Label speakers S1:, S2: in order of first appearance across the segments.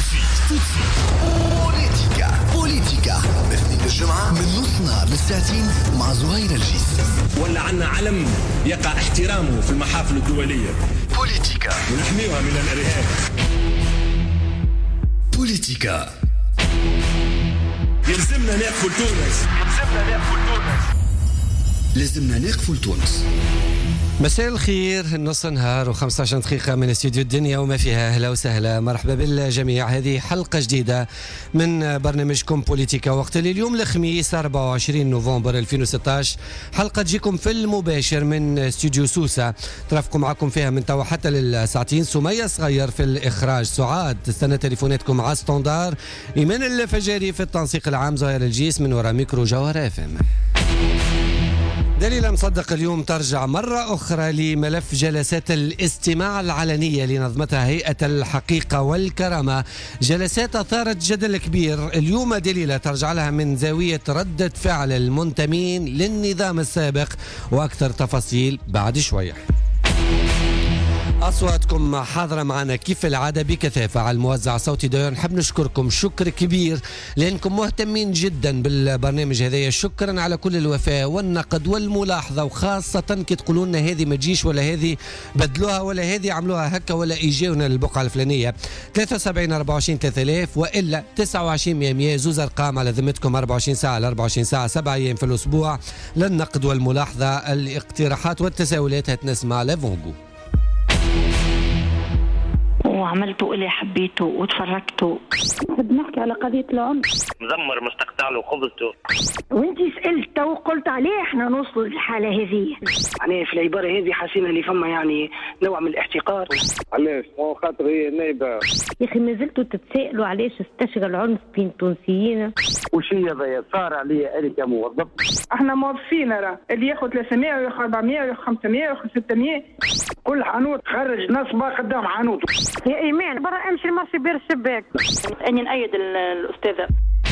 S1: بوليتيكا اثنين الجمعة من نص نهار للساعتين مع زهير الجيس.
S2: ولا عنا علم يقع احترامه في المحافل الدولية.
S1: بوليتيكا
S2: ونحميها من الإرهاب.
S1: بوليتيكا.
S2: يلزمنا نقفل تونس.
S1: لازمنا نقفل تونس.
S3: مساء الخير، نص نهار و15 دقيقة من استوديو الدنيا وما فيها. أهلا وسهلا، مرحبا بالجميع. هذه حلقة جديدة من برنامجكم بوليتيكا وقت اليوم الخميس 24 نوفمبر 2016. حلقة تجيكم في المباشر من استوديو سوسة، ترافقوا معكم فيها من توا حتى للساعتين. سمية صغير في الإخراج، سعاد تستنى تليفوناتكم على ستاندار، إيمان الفجاري في التنسيق العام، زهير الجيس من وراء ميكرو جوهر FM. دليل مصدق اليوم ترجع مرة أخرى لملف جلسات الاستماع العلنية لنظمتها هيئة الحقيقة والكرامة. جلسات أثارت جدل كبير اليوم. دليل ترجع لها من زاوية ردة فعل المنتمين للنظام السابق، وأكثر تفاصيل بعد شوية. أصواتكم حاضرة معنا كيف العادة بكثافة على الموزع الصوتي. دايما نحب نشكركم شكر كبير لأنكم مهتمين جدا بالبرنامج هذا. شكرا على كل الوفاء والنقد والملاحظة، وخاصة كي تقولوا لنا هذه ما تجيش، ولا هذه بدلوها، ولا هذه عملوها هكا، ولا يجيونا للبقعة الفلانية. 73 24 3000 وإلا 29 100. زوز أرقام على ذمتكم، 24 ساعة ل 24 ساعة 7 أيام في الأسبوع للنقد والملاحظة. الاقتراحات والتساؤلات هتنسمع لفونجو.
S4: وعملتوا اللي حبيته وتفرجتوا.
S5: نحب نحكي على قضية العنف.
S6: مزمر مستقطع له خبزته.
S5: وانتي سألت وقلت عليه احنا نوصلوا للحالة هذه.
S7: يعني في العبارة هذه حاسين اللي فما يعني نوع من الاحتقار.
S8: علاش؟ هو خاطر هي نايبة.
S5: يا أخي ما زلتوا تتسائلوا علاش استشرى العنف بين تونسيين.
S8: وش هي ضيا صار عليا أنا كموظف؟
S9: احنا موظفين، راه اللي ياخذ 300 وياخذ 400 وياخذ 500 وياخذ 600.
S7: كل حانوت خرج نصبة قدام حانوت.
S5: يا إيمان برا امشي المرسي بير الشباك.
S4: اني نأيد الأستاذة.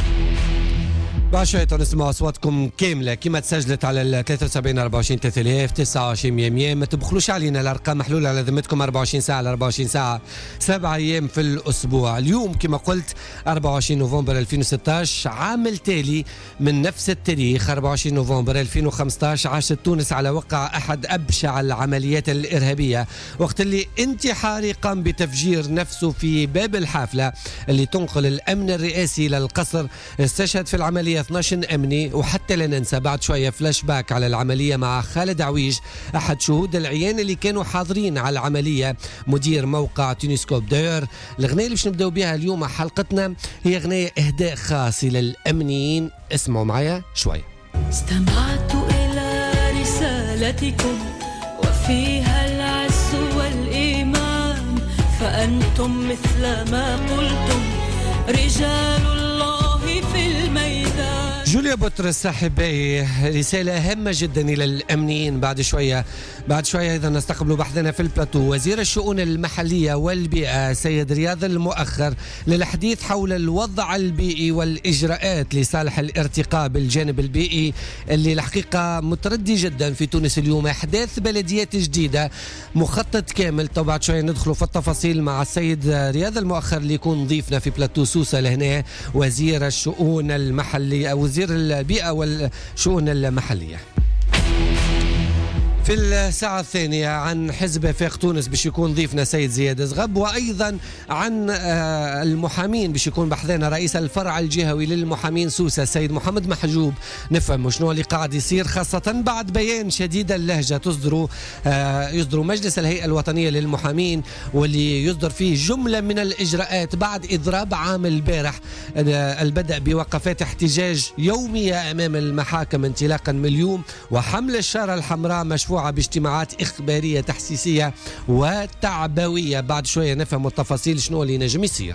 S3: بعد شوية نسمع أصواتكم كاملة كما تسجلت على 73 24 3000 29 100. ما تبخلوش علينا، الأرقام محلولة على ذمتكم، 24 ساعة ل 24 ساعة 7 أيام في الأسبوع. اليوم كما قلت 24 نوفمبر 2016، عام التالي من نفس التاريخ 24 نوفمبر 2015 عاشت تونس على وقع أحد أبشع العمليات الإرهابية، وقت اللي انتحاري قام بتفجير نفسه في باب الحافلة اللي تنقل الأمن الرئاسي للقصر. استشهد في العملية 12 أمني. وحتى لا ننسى بعد شوية فلاش باك على العملية مع خالد عويج، أحد شهود العيان اللي كانوا حاضرين على العملية، مدير موقع تونسكوب. داير الغنية اللي باش نبداو بها اليوم حلقتنا هي غنية إهداء خاص للأمنيين. اسمعوا معايا شوية.
S10: استمعت إلى رسالتكم وفيها العز والإيمان، فأنتم مثل ما قلتم رجال في الميدان.
S3: جوليا بطرس صاحبي، رسالة هامة جدا إلى الأمنيين. بعد شوية أيضا نستقبل بحثنا في البلاتو وزير الشؤون المحلية والبيئة سيد رياض المؤخر للحديث حول الوضع البيئي والإجراءات لصالح الارتقاء بالجانب البيئي اللي الحقيقة متردي جدا في تونس اليوم. أحداث بلديات جديدة، مخطط كامل. طبعا بعد شوية ندخلوا في التفاصيل مع السيد رياض المؤخر اللي يكون ضيفنا في بلاتو سوسة لهنا، وزير الشؤون المحلية، وزير البيئة والشؤون المحلية. في الساعة الثانية عن حزب وفاق تونس باش يكون ضيفنا سيد زياد زغب، وأيضا عن المحامين باش يكون بحثنا رئيس الفرع الجهوي للمحامين سوسة السيد محمد محجوب. نفهم شنو اللي قاعد يصير، خاصة بعد بيان شديد اللهجة يصدر مجلس الهيئة الوطنية للمحامين، واللي يصدر فيه جملة من الإجراءات بعد إضراب عام البارح البدء بوقفات احتجاج يومية أمام المحاكم انطلاقا من اليوم، وحمل الشارة الحمراء مشفوعة باجتماعات إخبارية تحسيسية وتعبوية. بعد شوية نفهم التفاصيل شنو اللي نجم يصير.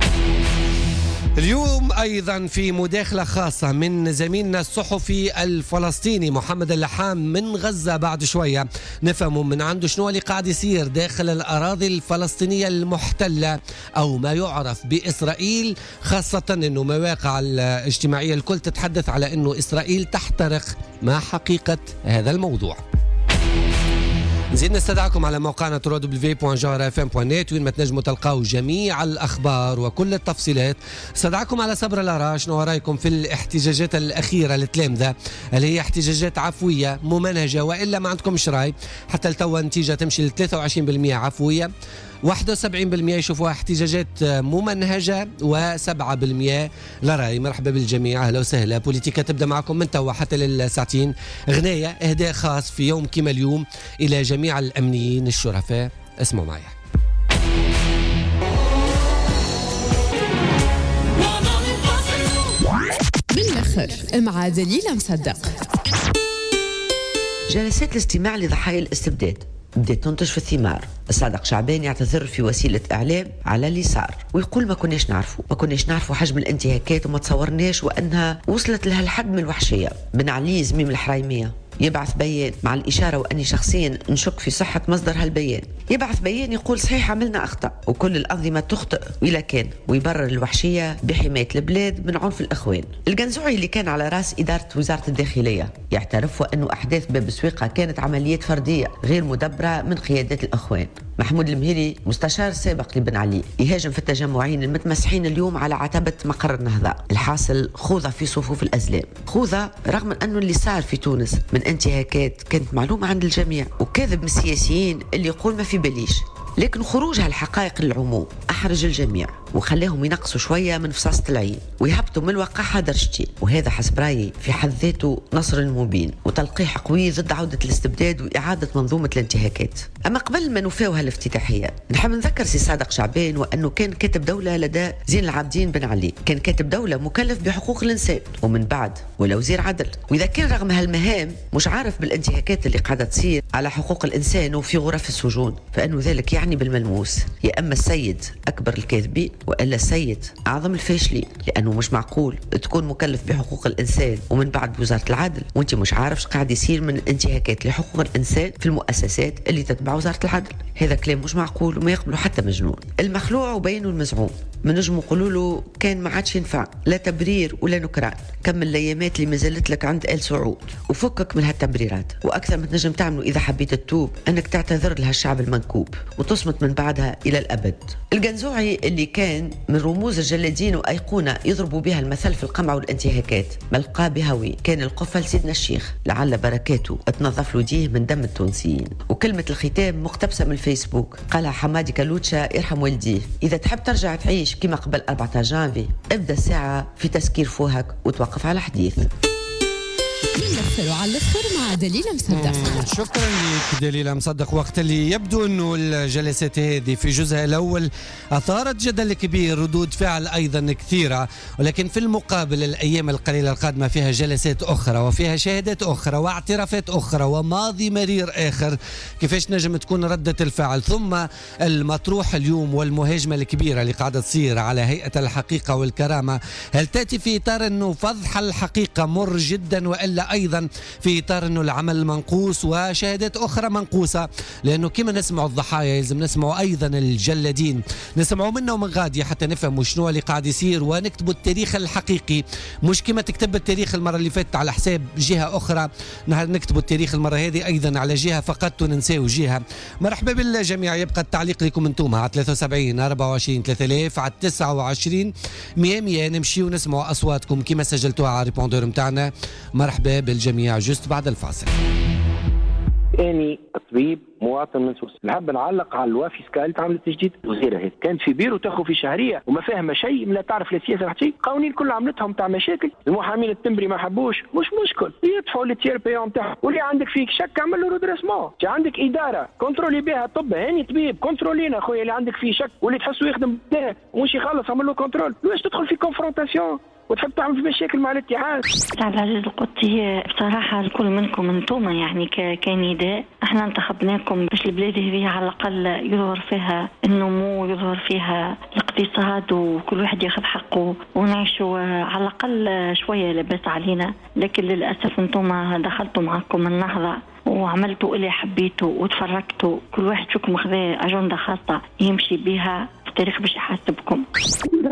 S3: اليوم أيضا في مداخلة خاصة من زميلنا الصحفي الفلسطيني محمد اللحام من غزة. بعد شوية نفهم من عنده شنو اللي قاعد يصير داخل الأراضي الفلسطينية المحتلة أو ما يعرف بإسرائيل، خاصة أنه مواقع الاجتماعية الكل تتحدث على أنه إسرائيل تحترق. ما حقيقة هذا الموضوع؟ نزيد نستدعكم على موقعنا www.jawharfm.net وين ما تنجموا تلقاو جميع الأخبار وكل التفصيلات. استدعكم على صبر الآراء. شنو رأيكم في الاحتجاجات الأخيرة للتلامذة اللي هي احتجاجات عفوية ممنهجة وإلا ما عندكمش رأي؟ حتى التوا النتيجة تمشي ل 23% عفوية، 71% يشوفوها احتجاجات ممنهجة، و7% لا رأي. مرحبا بالجميع، أهلا وسهلا. بوليتيكا تبدأ معكم من توا حتى للساعتين. غناية إهداء خاص في يوم كما اليوم إلى جميع الأمنيين الشرفاء. اسمعوا معي.
S11: بالآخر مع دليل مصدق.
S12: جلسات الاستماع لضحايا الاستبداد بدأت تنتج في الثمار. الصادق شعبان يعتذر في وسيلة إعلام على اللي صار ويقول ما كناش نعرفوا حجم الانتهاكات وما تصورناش وأنها وصلت لها الحد من الوحشية. بن علي زميم الحرايمية يبعث بيان مع الإشارة وأني شخصيا نشك في صحة مصدر هالبيان. يبعث بيان يقول صحيح عملنا أخطاء وكل الأنظمة تخطئ وإلا كان، ويبرر الوحشية بحماية البلاد من عنف الإخوان. الجنزوعي اللي كان على رأس إدارة وزارة الداخلية يعترف وأنه أحداث باب سويقة كانت عمليات فردية غير مدبرة من قيادات الإخوان. محمود المهيري مستشار سابق لبن علي يهاجم في التجمعين المتمسحين اليوم على عتبة مقر النهضة. الحاصل خوذة في صفوف الأزلام، خوذة رغم أنه اللي صار في تونس من انتهاكات كانت معلومة عند الجميع، وكاذب من السياسيين اللي يقول ما في باليش. لكن خروج هالحقائق للعموم أحرج الجميع وخلاهم ينقصوا شوية من فصاصة العين ويهبطوا من الوقاحة درجتين، وهذا حسب رأيي في حد ذاته نصر مبين وتلقيح قوي ضد عودة الاستبداد وإعادة منظومة الانتهاكات. أما قبل ما نوفاوها الافتتاحية نحب نذكر سي صادق شعبان وأنه كان كاتب دولة لدى زين العابدين بن علي، كان كاتب دولة مكلف بحقوق الإنسان ومن بعد ولا وزير عدل. وإذا كان رغم هالمهام مش عارف بالانتهاكات اللي قاعدة تصير على حقوق الإنسان وفي غرف السجون، فإنه ذلك يعني بالملموس يا أما السيد أكبر الكاذبين وإلا السيد أعظم الفاشلين، لأنه مش معقول تكون مكلف بحقوق الإنسان ومن بعد وزارة العدل وانت مش عارفش قاعد يصير من انتهاكات لحقوق الإنسان في المؤسسات اللي تتبع وزارة العدل. هذا كلام مش معقول وما يقبله حتى مجنون. المخلوع وبينه المزعوم من نجم يقولوا له كان ما عادش ينفع لا تبرير ولا نكران، كمل الايامات اللي مازالت لك عند آل سعود وفكك من هالتبريرات. واكثر ما تنجم تعمله اذا حبيت تتوب انك تعتذر لها الشعب المنكوب وتصمت من بعدها الى الابد. الجنزوعي اللي كان من رموز الجلادين وايقونه يضربوا بها المثل في القمع والانتهاكات ملقاه بهوي كان القفل سيدنا الشيخ لعل بركاته تنظف له ديه من دم التونسيين. وكلمه الختام مقتبسه من الفيسبوك قالها حمادي كالوتشا يرحم والديه، اذا تحب ترجع تعيش كما قبل 14 جانفي ابدأ الساعة في تسكير فوهك وتوقف على حديث.
S11: نخسروا على الأخر مع دليل مصدق.
S3: شكرا لك دليل مصدق. وقت اللي يبدو أنه الجلسات هذه في جزءها الأول أثارت جدل كبير، ردود فعل أيضا كثيرة، ولكن في المقابل الأيام القليلة القادمة فيها جلسات أخرى وفيها شهادات أخرى واعترافات أخرى وماضي مرير آخر. كيفاش نجم تكون ردة الفعل؟ ثم المطروح اليوم والمهاجمة الكبيرة اللي قاعدة تصير على هيئة الحقيقة والكرامة، هل تأتي في إطار أنه فضح الحقيقة مر جدا وإلا أيضا في إطار أنه العمل منقوص وشهادات أخرى منقوصة؟ لأنه كما نسمع الضحايا يلزم نسمع أيضا الجلادين، نسمعوا منه ومن غادي حتى نفهم شنو اللي قاعد يصير ونكتبوا التاريخ الحقيقي، مش كما تكتب التاريخ المرة اللي فاتت على حساب جهة أخرى، نكتبوا التاريخ المرة هذه أيضا على جهة فقط وننساو جهة. مرحبا بالجميع. يبقى التعليق لكم انتم على 73 24 3000 على 29 100 نمشي ونسمع أصواتكم كما سجلتوها على ريبوندور متاعنا. مرحبا بالجميع جست بعد الفاصل.
S8: اني طبيب مواطن من سويسرا، نحب نعلق على الوافي سكالت عملت تجديد الوزيره هذه كانت في بيرو تاخذ في شهريه وما فاهمه شيء، لا تعرف لا سياسه ولا شيء، قوانين كل عملتهم تاع مشاكل. المحامين التمبري ما حبوش، مش مشكل يدفعوا للتير بيون تاعهم، واللي عندك فيك شك اعمل له رودريسمون. عندك اداره كنترولي بها طب، هاني طبيب كنترولينا خويا اللي عندك فيه شك واللي تحسه يخدم بتاعه ومش يخلص اعمل له كنترول. ليش تدخل في كونفرونتاسيون وتحب تعمل في مشاكل مع الاتحاد؟
S4: تاع العزيز القدسي بصراحة الكل منكم انتم يعني كنداء احنا انتخبناكم باش البلاد هذه على الأقل يظهر فيها النمو، يظهر فيها الاقتصاد وكل واحد ياخذ حقه ونعيشوا على الأقل شوية لباس علينا. لكن للأسف انتم دخلتوا معكم النهضة وعملتوا اللي حبيتوا وتفرقتوا، كل واحد فيكم خذا أجندة خاصة يمشي بها التاريخ باش يحاسبكم.
S9: ربي اني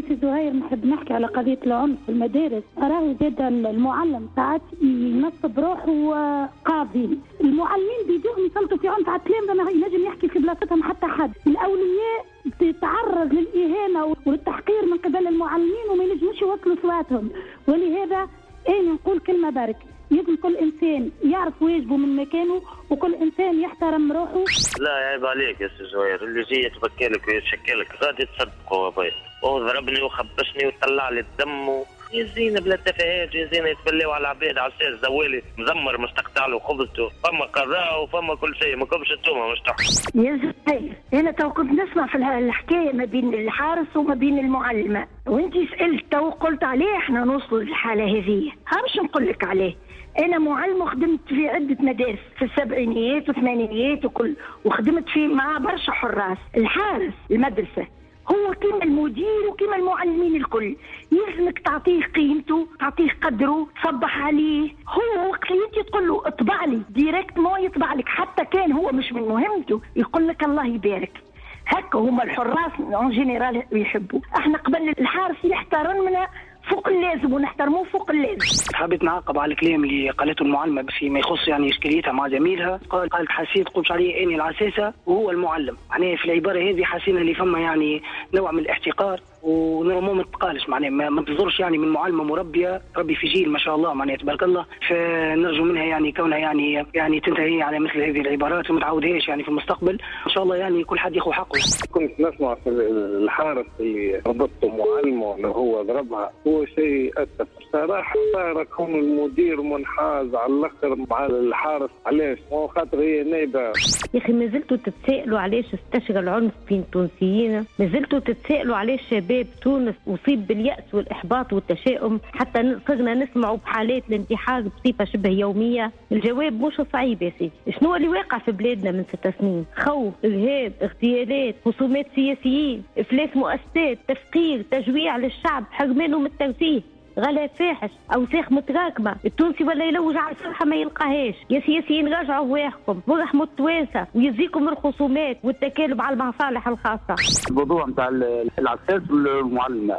S13: سي زهير نحب نحكي على قضية العنف في المدارس. أراه زاد المعلم ساعات ينصب روحه قاضي، المعلمين بيدوهم يسلطوا في عنف على التلامذة ما ينجم يحكي في بلاصتهم حتى حد. الأولياء تتعرض للإهانة والتحقير من قبل المعلمين وما ينجموش يوصلوا صواتهم. ولهذا أنا نقول كلمة برك، لازم كل إنسان يعرف واجبه من مكانه وكل إنسان يحترم روحه.
S6: لا عيب عليك يا سي زهير، اللي جاي يتبكلك ويتشكلك غادي تصدقوا أبوي. هو ضربني وخبشني وطلع لي الدم يزينا بلا تفاهات، يزينا يتبلاو على العباد على الساس زوالي مزمر مستقطع له خبزته، فما قضاء وفما كل شيء، ما كبش التومه مش تحت.
S14: يا زهير انا تو كنت نسمع في الحكايه ما بين الحارس وما بين المعلمه، وانت سالت تو قلت عليه احنا نوصلوا للحاله هذه. باش نقول لك عليه، انا معلمه خدمت في عده مدارس في السبعينيات والثمانينيات وخدمت في مع برشا حراس. الحارس المدرسه هو كيما المدير وكيما المعلمين الكل، يلزمك تعطيه قيمته، تعطيه قدره، تصبح عليه. هو وقت اللي انت تقول له اطبع لي ديريكت ما يطبع لك، حتى كان هو مش من مهمته يقول لك الله يبارك. هكا هما الحراس اون جينيرال يحبوا. احنا قبل الحارس يحترمنا فوق اللازم ونحترموه فوق اللازم.
S7: حبيت نعقب على الكلام اللي قالته المعلمه فيما يخص يعني اشكاليتها مع زميلها. قالت حسيت قلت عليه اني العساسه وهو المعلم. معناها في العباره هذه حسينا اللي فما يعني نوع من الاحتقار، ونورمالمون ما تقالش معناها ما تصدرش يعني من معلمه مربيه ربي في جيل ما شاء الله معناها تبارك الله. فنرجو منها يعني كونها يعني تنتهي على مثل هذه العبارات وما تعاودهاش يعني في المستقبل ان شاء الله. يعني كل حد ياخذ حقه.
S15: كنت نسمع في الحارس اللي ربطته معلمه انه هو ضربها، هو شيء اسف صراحه. صار كون المدير منحاز على الاخر مع الحارس، علاش؟ مو خاطر هي نايبه.
S5: يا اخي ما زلتوا تتسائلوا علاش استشرى العنف بين التونسيين؟ ما زلتوا تتسائلوا علاش شباب تونس أصيب باليأس والإحباط والتشاؤم، حتى صرنا نسمعوا بحالات الانتحار بصفة شبه يومية. الجواب مش صعيب يا سيدي. شنو اللي واقع في بلادنا من 6 سنين؟ خوف، إرهاب، اغتيالات، خصومات سياسيين، إفلاس مؤسسات، تفقير، تجويع للشعب، حرمانه من الترفيه، غلا فاحش، اوساخ متراكمه. التونسي ولا يلوج على الصحه ما يلقاهاش. يا سياسيين راجعوا رواحكم وارحموا التوانسه ويزيكم الخصومات والتكالب على المصالح الخاصه.
S16: الموضوع نتاع العساس والمعلمه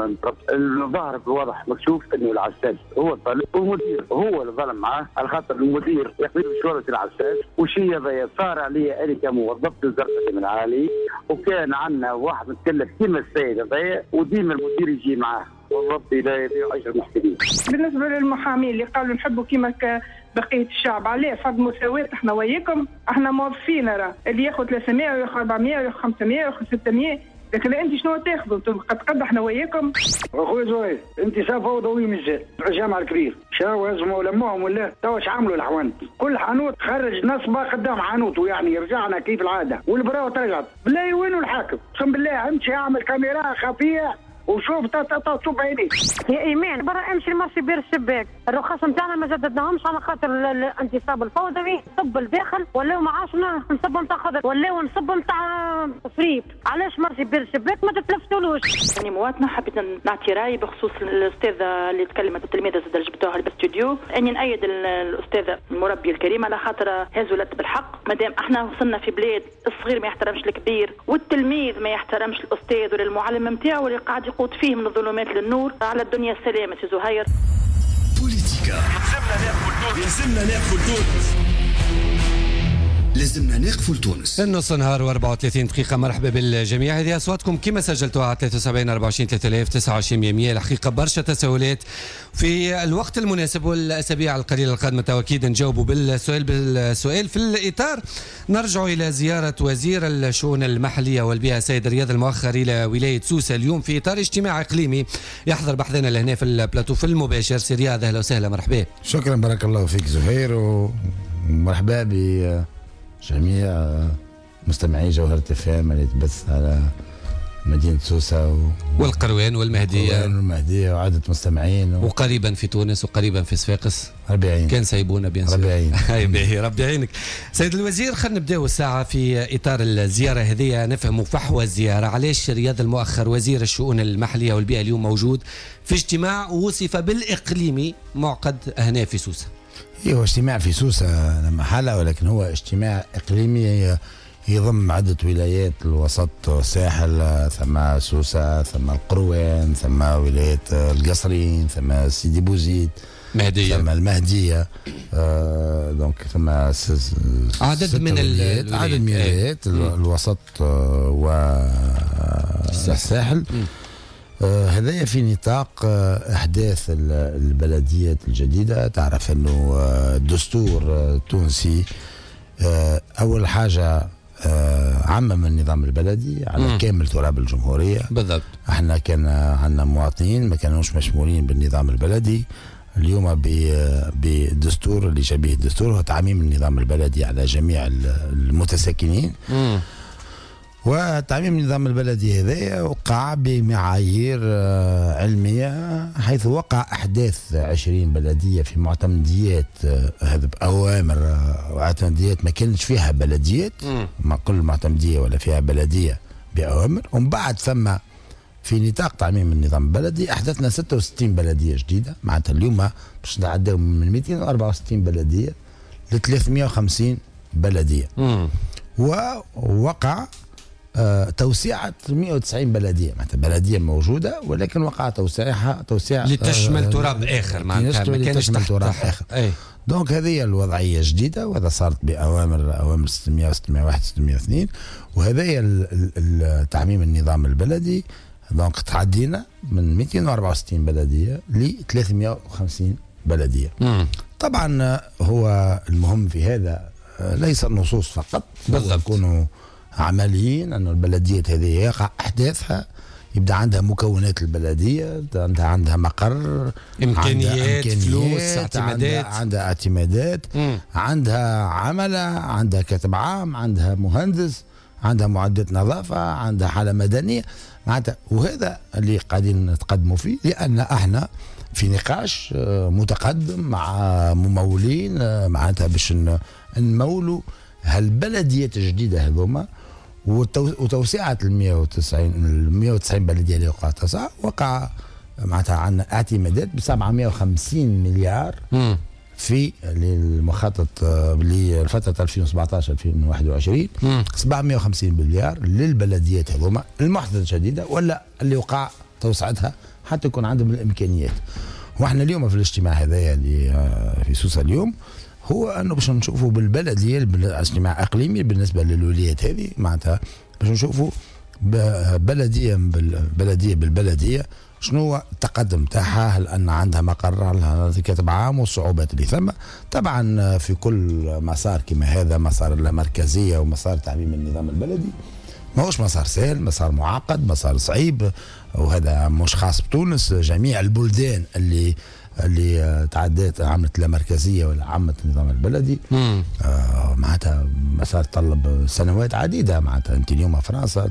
S16: الظاهر بواضح مكشوف انه العساس هو الظالم والمدير هو اللي ظلم معاه، على خاطر المدير يقضي بشورة العساس وشي هذايا صار عليه انا كموظف وزاره التعليم العالي، وكان عندنا واحد متكلف كيما السيد هذايا وديما المدير يجي معاه وربي لا يبيع اجر المحسنين.
S9: بالنسبه للمحامين اللي قالوا نحبوا كيما بقيه الشعب، عليه فرض مساواه احنا وياكم، احنا موظفين راه اللي ياخذ 300 وياخذ 400 وياخذ 500 وياخذ 600، لكن انت شنو تاخذوا؟ قد احنا وياكم.
S17: اخويا زهير انت سافه ضوي مزال الجامعه الكبير شاو هزموا ولموهم ولا توا اش عملوا الحوانت؟ كل حانوت خرج نصبه قدام حانوته، يعني رجعنا كيف العاده والبراوه ترجعت. بالله وينو الحاكم؟ اقسم بالله امشي اعمل كاميرا خفيه وشوف شوف عيني
S18: يا ايمان برا امشي المارشي بير الشباك. الرخص نتاعنا ما جددناهمش على خاطر الانتصاب الفوضوي. نصب الداخل ولاو معاشنا نصب نتاع خضر ولاو نصب نتاع فريب. علاش مارشي بير الشباك ما تتلفتولوش؟
S19: يعني مواطنه حبيت نعطي راي بخصوص الاستاذه اللي تكلمت التلميذه زاد جبتوها للاستوديو. اني نأيد الاستاذه المربي الكريم على خاطر هزلت بالحق. مادام احنا وصلنا في بلاد الصغير ما يحترمش الكبير والتلميذ ما يحترمش الاستاذ ولا المعلم نتاعو اللي قاعد يقود فيه من الظلمات للنور، على الدنيا السلامة سي زهير.
S1: بوليتيكا لازمنا نقفل تونس، لازمنا نقفل تونس.
S3: النص نهار و34 دقيقة. مرحبا بالجميع. هذه أصواتكم كما سجلتوها على 73 24 3000 29 100. الحقيقة برشا تساؤلات في الوقت المناسب والأسابيع القليلة القادمة أكيد نجاوبوا بالسؤال في الإطار. نرجع إلى زيارة وزير الشؤون المحلية والبيئة سيد رياض المؤخر إلى ولاية سوسة اليوم في إطار اجتماع إقليمي يحضر بحثنا لهنا في البلاتو في المباشر. سي رياض أهلا وسهلا. مرحبا.
S20: شكرا بارك الله فيك زهير، ومرحبا جميع مستمعي جوهرة FM اللي تبث على مدينة سوسة
S3: والقروان
S20: والمهدية وعدة مستمعين
S3: وقريبا في تونس وقريبا في صفاقس.
S20: ربي يعينك.
S3: كان سايبونا بيان سور.
S20: ربي يعينك.
S3: ربي يعينك. سيد الوزير خلينا نبداو الساعة في إطار الزيارة هذه، نفهم فحوى الزيارة. علاش رياض المؤخر وزير الشؤون المحلية والبيئة اليوم موجود في اجتماع وصف بالإقليمي معقد هنا في سوسة؟
S20: هو اجتماع في سوسة لما حالة، ولكن هو اجتماع إقليمي يضم عدة ولايات الوسط والساحل، ثم سوسة، ثم القروان، ثم ولاية القصرين، ثم سيدي بوزيد،
S3: مهدية،
S20: ثم المهدية، دونك ثم
S3: عدد من
S20: الولايات الوسط والساحل. هذا في نطاق أحداث البلديات الجديدة. تعرف أنه الدستور التونسي أول حاجة عمم النظام البلدي على كامل تراب الجمهورية.
S3: بالضبط.
S20: احنا كان عندنا مواطنين ما كانوش مشمولين بالنظام البلدي. اليوم بالدستور اللي شبيه الدستور هو تعميم النظام البلدي على جميع المتساكنين. وتعميم النظام البلدي هذا وقع بمعايير علمية، حيث وقع أحداث 20 بلدية في معتمديات، هذا بأوامر معتمديات ما كانش فيها بلديات، ما كل معتمدية ولا فيها بلدية بأوامر. ومن بعد ثم في نطاق تعميم النظام البلدي أحدثنا 66 بلدية جديدة. معناتها اليوم باش نعداو من 264 بلدية ل 350 بلدية. ووقع توسيعة 190 بلدية، معناتها بلدية موجودة ولكن وقع توسيع
S3: لتشمل تراب آخر، معناتها ما كانش تحت تراب آخر.
S20: دونك هذه الوضعية جديدة، وهذا صارت بأوامر 600 601 602. وهذا تعميم النظام البلدي. دونك تعدينا من 264 بلدية ل 350 بلدية. طبعا هو المهم في هذا ليس النصوص فقط، يكونوا عمليين، أن البلدية هذه يقع أحداثها، يبدأ عندها مكونات البلدية، عندها مقر،
S3: إمكانيات، فلوس، اعتمادات،
S20: عندها اعتمادات، عندها عملة، عندها كاتب عام، عندها مهندس، عندها معدة نظافة، عندها حالة مدنية معناتها. وهذا اللي قاعدين نتقدموا فيه، لأن احنا في نقاش متقدم مع ممولين معناتها باش نمولوا هالبلديات الجديدة هذوما، وتوسعة 190 بلدية اللي وقع معناتها عندنا اعتمادات ب 750 مليار في المخطط لفترة 2017-2021. 750 مليار للبلديات هذوما المحدثة الجديدة ولا اللي وقع توسعتها حتى يكون عندهم الإمكانيات. واحنا اليوم في الاجتماع هذايا اللي في سوسة اليوم هو انه باش نشوفوا بالبلديه اجتماع اقليمي بالنسبه للولايات هذه، معناتها باش نشوفوا بلديه بالبلديه شنو هو التقدم تاعها، هل ان عندها مقر، هل كاتب عام، والصعوبات اللي ثم. طبعا في كل مسار كما هذا، مسار المركزيه ومسار تعميم النظام البلدي، ماهوش مسار سهل، مسار معقد، مسار صعيب، وهذا مش خاص بتونس. جميع البلدان اللي تعدت عملت لا مركزيه ولا عملت النظام البلدي معناتها مسار طلب سنوات عديده. معناتها انت اليوم فرنسا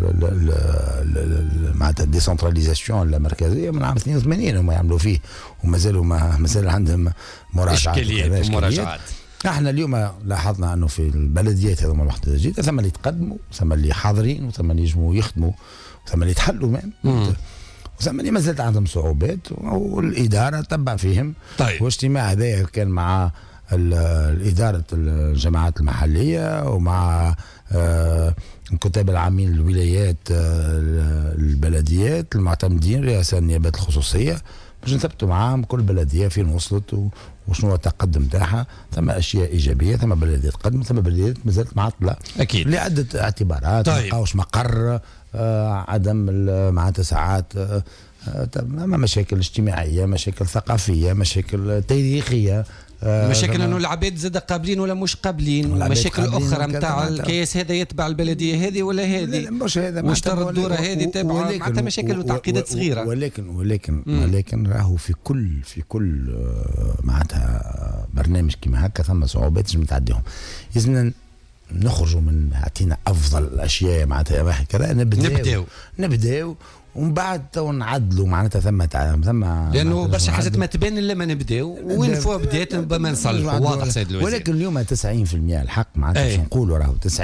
S20: معناتها الديسنتراليزاسيون لا مركزيه من عام 82 هم يعملوا فيه، مازال عندهم مراجعات. احنا اليوم لاحظنا انه في البلديات هذوما الوحده الجديده ثم اللي يتقدموا، ثم اللي حاضرين، وثم اللي يجموا يخدموا، وثم اللي يتحلوا وثم اللي ما زالت عندهم صعوبات، والاداره تبع فيهم.
S3: طيب.
S20: واجتماع هذا كان مع الاداره الجماعات المحليه ومع الكتاب العامين للولايات البلديات المعتمدين رئاسة النيابات الخصوصية باش نثبتوا معاهم كل بلدية فين وصلت وشنو التقدم تاعها. ثم اشياء ايجابيه، ثم بلديات تقدمت، ثم بلديات مازالت معطله
S3: اكيد
S20: لعده اعتبارات.
S3: طيب.
S20: ما لقاوش مقر، عدم معناتها ساعات مشاكل اجتماعيه، مشاكل ثقافيه، مشاكل تاريخيه،
S3: مشاكل انه العباد زاد قابلين ولا مش قابلين، ومشاكل اخرى نتاع الكياس هذا يتبع البلديه هذه ولا هذه،
S20: مش هذا
S3: واشترى الدوره هذه تبع معناتها مشاكل وتعقيدات صغيره.
S20: ولكن راهو في كل معناتها برنامج كما هكا ثم صعوبات لازم نتعديهم. لازمنا نخرجوا من اعطينا افضل الاشياء معناتها كذا، نبداو ومن بعد تو نعدلوا معناتها ثم
S3: لانه برشا حاجات ما تبان الا ما نبداو وين فوا بدات ما نصلحوا. واضح سيد الوزير.
S20: ولكن اليوم 90% الحق معناتها باش نقولوا راهو 90%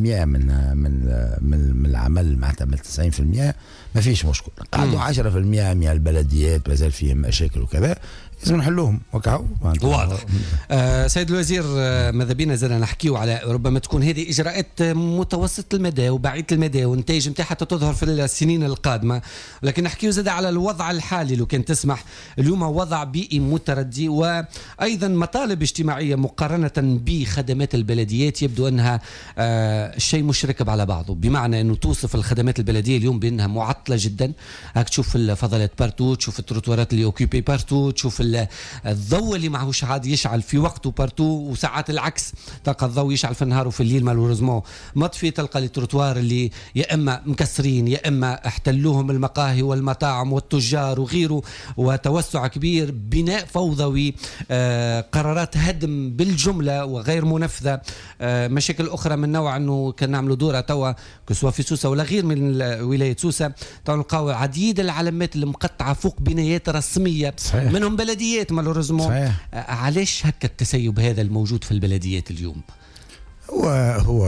S20: من العمل معناتها من 90% ما فيش مشكل. قعدوا 10% من البلديات مازال فيهم مشاكل وكذا لازم نحلوهم وكاو.
S3: واضح. سيد الوزير ماذا بينا زاد نحكيو على ربما تكون هذه اجراءات متوسط المدى وبعيد المدى والنتائج نتاعها تظهر في السنين القادمه، لكن نحكيو زاد على الوضع الحالي لو كان تسمح. اليوم وضع بيئي متردي وايضا مطالب اجتماعيه مقارنه بخدمات البلديات يبدو انها شيء مش راكب على بعضه، بمعنى انه توصف الخدمات البلديه اليوم بانها معطله جدا. هاك تشوف الفضلات بارتو، تشوف التروتوارات اللي اوكيبي بارتو، تشوف الضوء اللي معهوش عاد يشعل في وقته بارتو، وساعات العكس تلقى الضوء يشعل في النهار وفي الليل مالوريزمون مطفي. تلقى التروتوار اللي يا اما مكسرين يا اما احتلوهم المقاهي والمطاعم والتجار وغيره، وتوسع كبير، بناء فوضوي، قرارات هدم بالجمله وغير منفذه، مشاكل اخرى من نوع انه كان نعملوا دوره توا كسوا في سوسه ولا غير من ولايه سوسه تو نلقاو عديد العلامات المقطعه فوق بنايات رسميه صحيح. منهم بلديات مالوريزمون. علاش هكا التسيب هذا الموجود في البلديات اليوم؟
S20: هو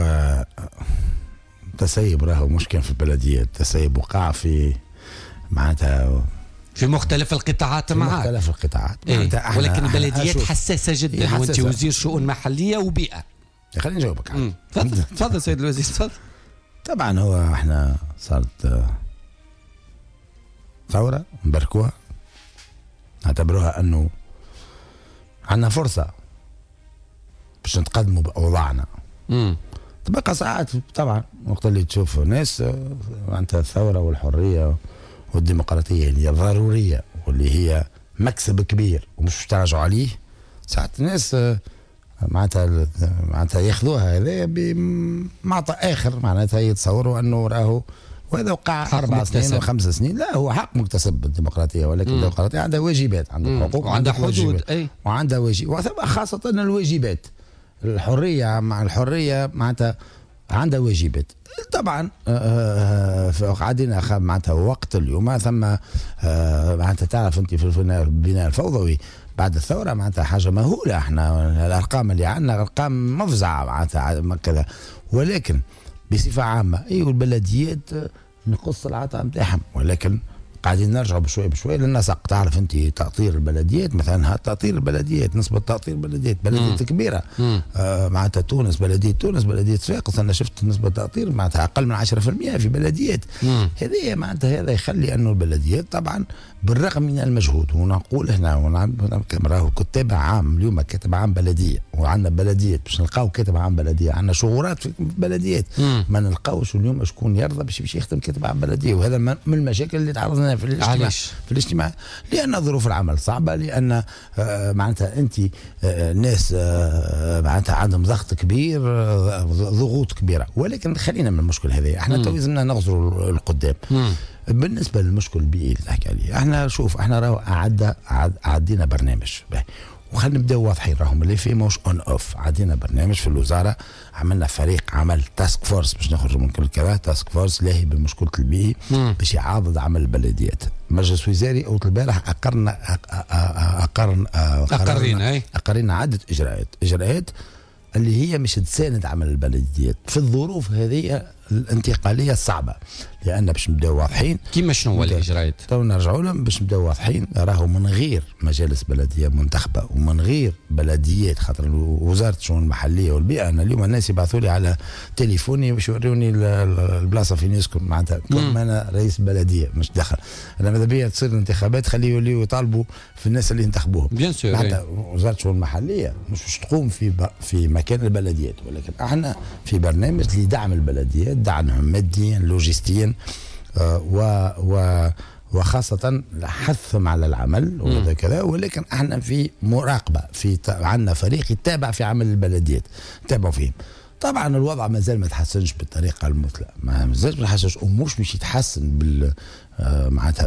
S20: تسيب راهو مشكل في البلديات، تسيب وقع في معناتها
S3: في مختلف القطاعات معاك.
S20: مختلف القطاعات
S3: ولكن البلديات حساسه جدا وانت وزير شؤون محليه وبيئه.
S20: خليني نجاوبك.
S3: تفضل سيد الوزير تفضل.
S20: طبعا هو احنا صارت ثوره نباركوها، نعتبروها انه عندنا فرصه باش نتقدموا باوضاعنا. تبقى ساعات طبعا وقت اللي تشوف ناس معناتها الثوره والحريه والديمقراطيه اللي هي ضروريه واللي هي مكسب كبير ومش تراجعوا عليه، ساعات الناس معناتها ياخذوها هذا بمعطى اخر، معناتها يتصوروا انه راهو وهذا وقع 4 سنين و5 سنين. لا، هو حق مكتسب بالديمقراطيه، ولكن الديمقراطيه عندها واجبات، عندها حقوق
S3: وعندها حدود
S20: وعندها واجب، خاصه الواجبات. الحريه مع الحريه معناتها عندها واجبات. طبعا قاعدين معناتها وقت اليوم ثم معناتها تعرف انت في البناء الفوضوي بعد الثوره معناتها حاجه مهوله. احنا الارقام اللي عندنا ارقام مفزعه معناتها كذا، ولكن بصفه عامه والبلديات نقص العطاء نتاعهم، ولكن قاعدين نرجعوا بشوي بشوي للنسق. تعرف انت تأطير البلديات مثلا، تأطير البلديات، نسبة تأطير البلديات، بلديات كبيرة معناتها تونس، بلدية صفاقس انا شفت نسبة تأطير معناتها اقل من 10% في بلديات. هذه معناتها هذا يخلي انه البلديات طبعا بالرغم من المجهود، ونقول هنا راهو كتاب عام اليوم كاتب عام بلدية، وعندنا بلديات باش نلقاو كاتب عام بلدية، عندنا شغورات في بلديات ما نلقاوش اليوم شكون يرضى باش يخدم كاتب عام بلدية. وهذا من المشاكل اللي تعرضنا في الاجتماع لان ظروف العمل صعبه، لان معناتها انت ناس معناتها عندهم ضغط كبير، ضغوط كبيره. ولكن خلينا من المشكل هذا، احنا تو لازمنا نغزروا القدام. بالنسبه للمشكل البيئي اللي تحكي عليه، احنا شوف احنا راهو عدينا برنامج وخلينا نبداو واضحين، راهم اللي فيه موش اون اوف. عدينا برنامج في الوزاره، عملنا فريق عمل تاسك فورس باش نخرجوا من كل كذا، تاسك فورس لاهي بمشكله البيئي باش يعاضد عمل البلديات. مجلس وزاري اوت البارح اقرنا عده اجراءات اللي هي مش تساند عمل البلديات في الظروف هذه الانتقاليه الصعبه، لان باش نبداو واضحين
S3: كيما شنو هو الاجراءات
S20: تو نرجعوا لهم باش نبداو واضحين. راهو من غير مجالس بلديه منتخبه ومن غير بلديات، خاطر وزاره الشؤون المحليه والبيئه انا اليوم الناس يبعثوا لي على تليفوني باش يوروني البلاصه فين يسكن، معناتها كما انا رئيس بلديه مش دخل انا ماذا بيا تصير الانتخابات خليه يوليوا يطالبوا في الناس اللي ينتخبوهم. معناتها وزاره الشؤون المحليه مش تقوم في مكان البلديات، ولكن احنا في برنامج لدعم البلديات، دعمهم ماديا لوجستيا وخاصة حثهم على العمل وهذا كذا. ولكن احنا في مراقبة، في عندنا فريق يتابع في عمل البلديات، نتابعوا فيهم. طبعا الوضع ما زال ما تحسنش بالطريقة المثلى، ما زالش ما تحسنش ومش يتحسن بال معناتها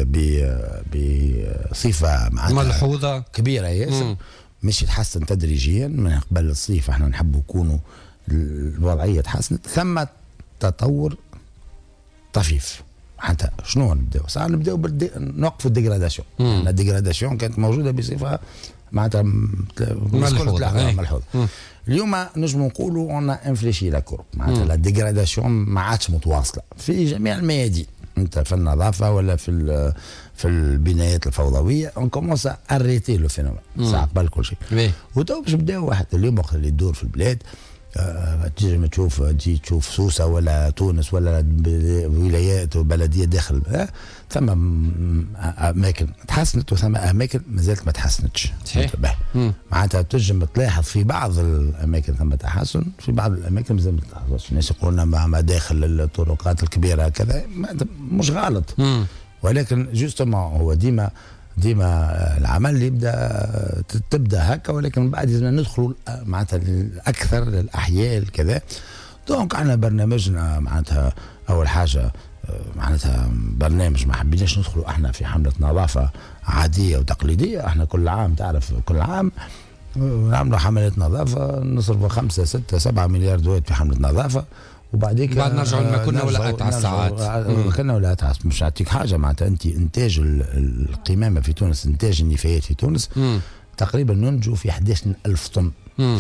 S20: بصفة معناتها
S3: ملحوظة
S20: كبيرة ياسر، مش يتحسن تدريجيا. من قبل الصيف احنا نحب نكونوا الوضعية تحسنت، ثم تطور طفيف معناتها شنو نبداو؟ صار نبداو نوقفوا الديغراداسيون. الديغراداسيون كانت موجوده بصفه معناتها ملحوظه. اليوم نجم نقولوا اون انفليشي لا كورب، معناتها لا ديغراداسيون ما عادش متواصله في جميع الميادين، انت في النظافه ولا في البنايات الفوضويه، اون كومونس اريتي لو فينومين ساعه قبل كل شيء. وتو باش نبداو واحد اليوم وقت اللي يدور في البلاد تجي تشوف سوسه ولا تونس ولا ولايات وبلديه داخل ثم اماكن تحسنت وثم اماكن ما زالت ما تحسنتش. معناتها تنجم تلاحظ في بعض الاماكن ثم تحسن، في بعض الاماكن ما زالت ما تحسنش. الناس يقولون ما داخل الطرقات الكبيره كذا مش غلط، ولكن جوستومون هو ديما العمل اللي تبدا هكا، ولكن بعد لازم ندخلوا معناتها اكثر للاحياء كذا. دونك عندنا برنامجنا معناتها اول حاجه معناتها برنامج ما حبيناش ندخلوا احنا في حمله نظافه عاديه وتقليديه. احنا كل عام تعرف كل عام نعملوا حملات نظافه نصرفوا 5 6 7 مليار دولار في حمله نظافه، وبعديك
S3: بعد نرجعوا لما كنا ولا اتعس ساعات
S20: كنا ولا اتعس. مش نعطيك حاجه معناتها انت انتاج القمامه في تونس، انتاج النفايات في تونس تقريبا ننتجوا في 11,000 طن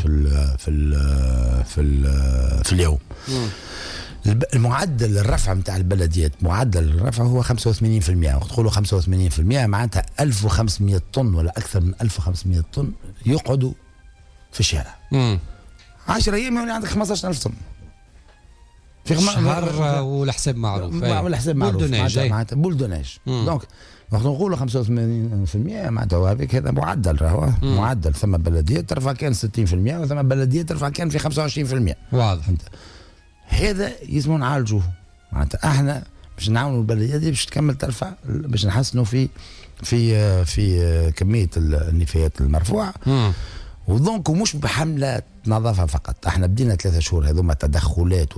S20: في اليوم. المعدل الرفع نتاع البلديات، معدل الرفع هو 85%. وقت تقولوا 85% معناتها 1500 طن ولا اكثر من 1500 طن يقعدوا في الشارع. 10 ايام يعني عندك 15,000 طن في
S3: شهر والحساب معروف.
S20: والحساب معروف معناتها بولدوناج. دونك وقت نقولوا 85% معناتها هذاك هذا معدل، راهو معدل. ثم بلديات ترفع كان 60% وثم بلديات ترفع كان في 25%.
S3: واضح.
S20: هذا لازم نعالجوه. معناتها احنا باش نعاونوا البلديات باش تكمل ترفع، باش نحسنوا في كميه النفايات المرفوعه. ودونك ومش بحمله نظافه فقط، احنا بدينا 3 شهور هذوما تدخلات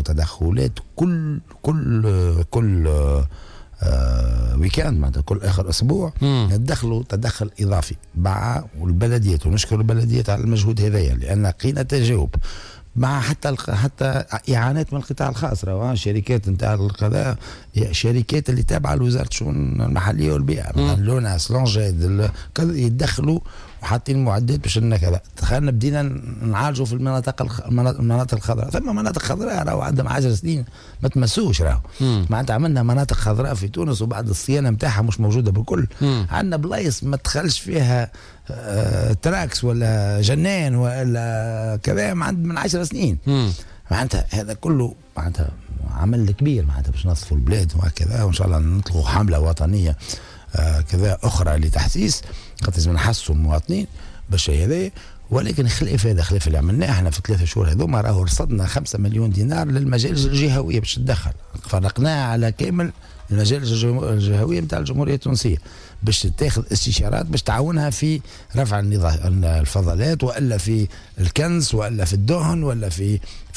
S20: كل ويكاند معناتها كل اخر اسبوع ندخلوا تدخل اضافي مع البلديات. ونشكر البلديات على المجهود هذايا لان لقينا تجاوب مع حتى اعانات من القطاع الخاص. راهو شركات نتاع القضاء، شركات اللي تابعه لوزاره الشؤون المحليه والبيئه، لوناس لونجيد يدخلوا وحاطين معدات باش كذا. دخلنا بدينا نعالجوا في المناطق الخضراء. ثم مناطق خضراء راهو عندهم 10 سنين ما تمسوش. راهو معناتها عملنا مناطق خضراء في تونس وبعد الصيانه نتاعها مش موجوده بالكل. عندنا بلايص ما تدخلش فيها تراكس ولا جنان ولا كذا من 10 سنين. معناتها هذا كله معناتها عمل كبير معناتها باش نصفوا البلاد وهكذا. وان شاء الله نطلقوا حمله وطنيه كذا اخرى لتحسيس خاطر لازم نحسوا المواطنين باش هذا. ولكن خلاف اللي عملناه احنا في 3 شهور هذوما راهو رصدنا 5 مليون دينار للمجالس الجهويه باش تدخل. فرقناها على كامل المجالس الجهويه نتاع الجمهوريه التونسيه باش تاخذ استشارات باش تعاونها في رفع الفضلات والا في الكنز والا في الدهن ولا في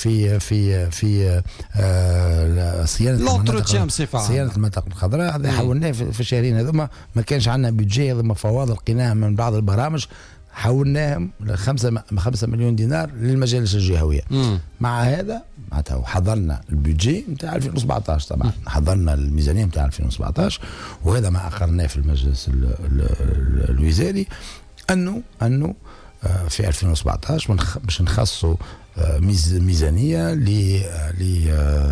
S20: صيانه المناطق الخضراء. هذا حاولناه في الشهرين هذوما. ما كانش عندنا بيدجي هذوما فواضل لقيناها من بعض البرامج حولناهم 5 مليون دينار للمجالس الجهويه. مع هذا معناتها حضرنا البيدجي نتاع 2017. طبعا حضرنا الميزانيه نتاع 2017 وهذا ما اقرناه في المجلس الوزاري انه في 2017 باش نخصصوا ميزانيه ل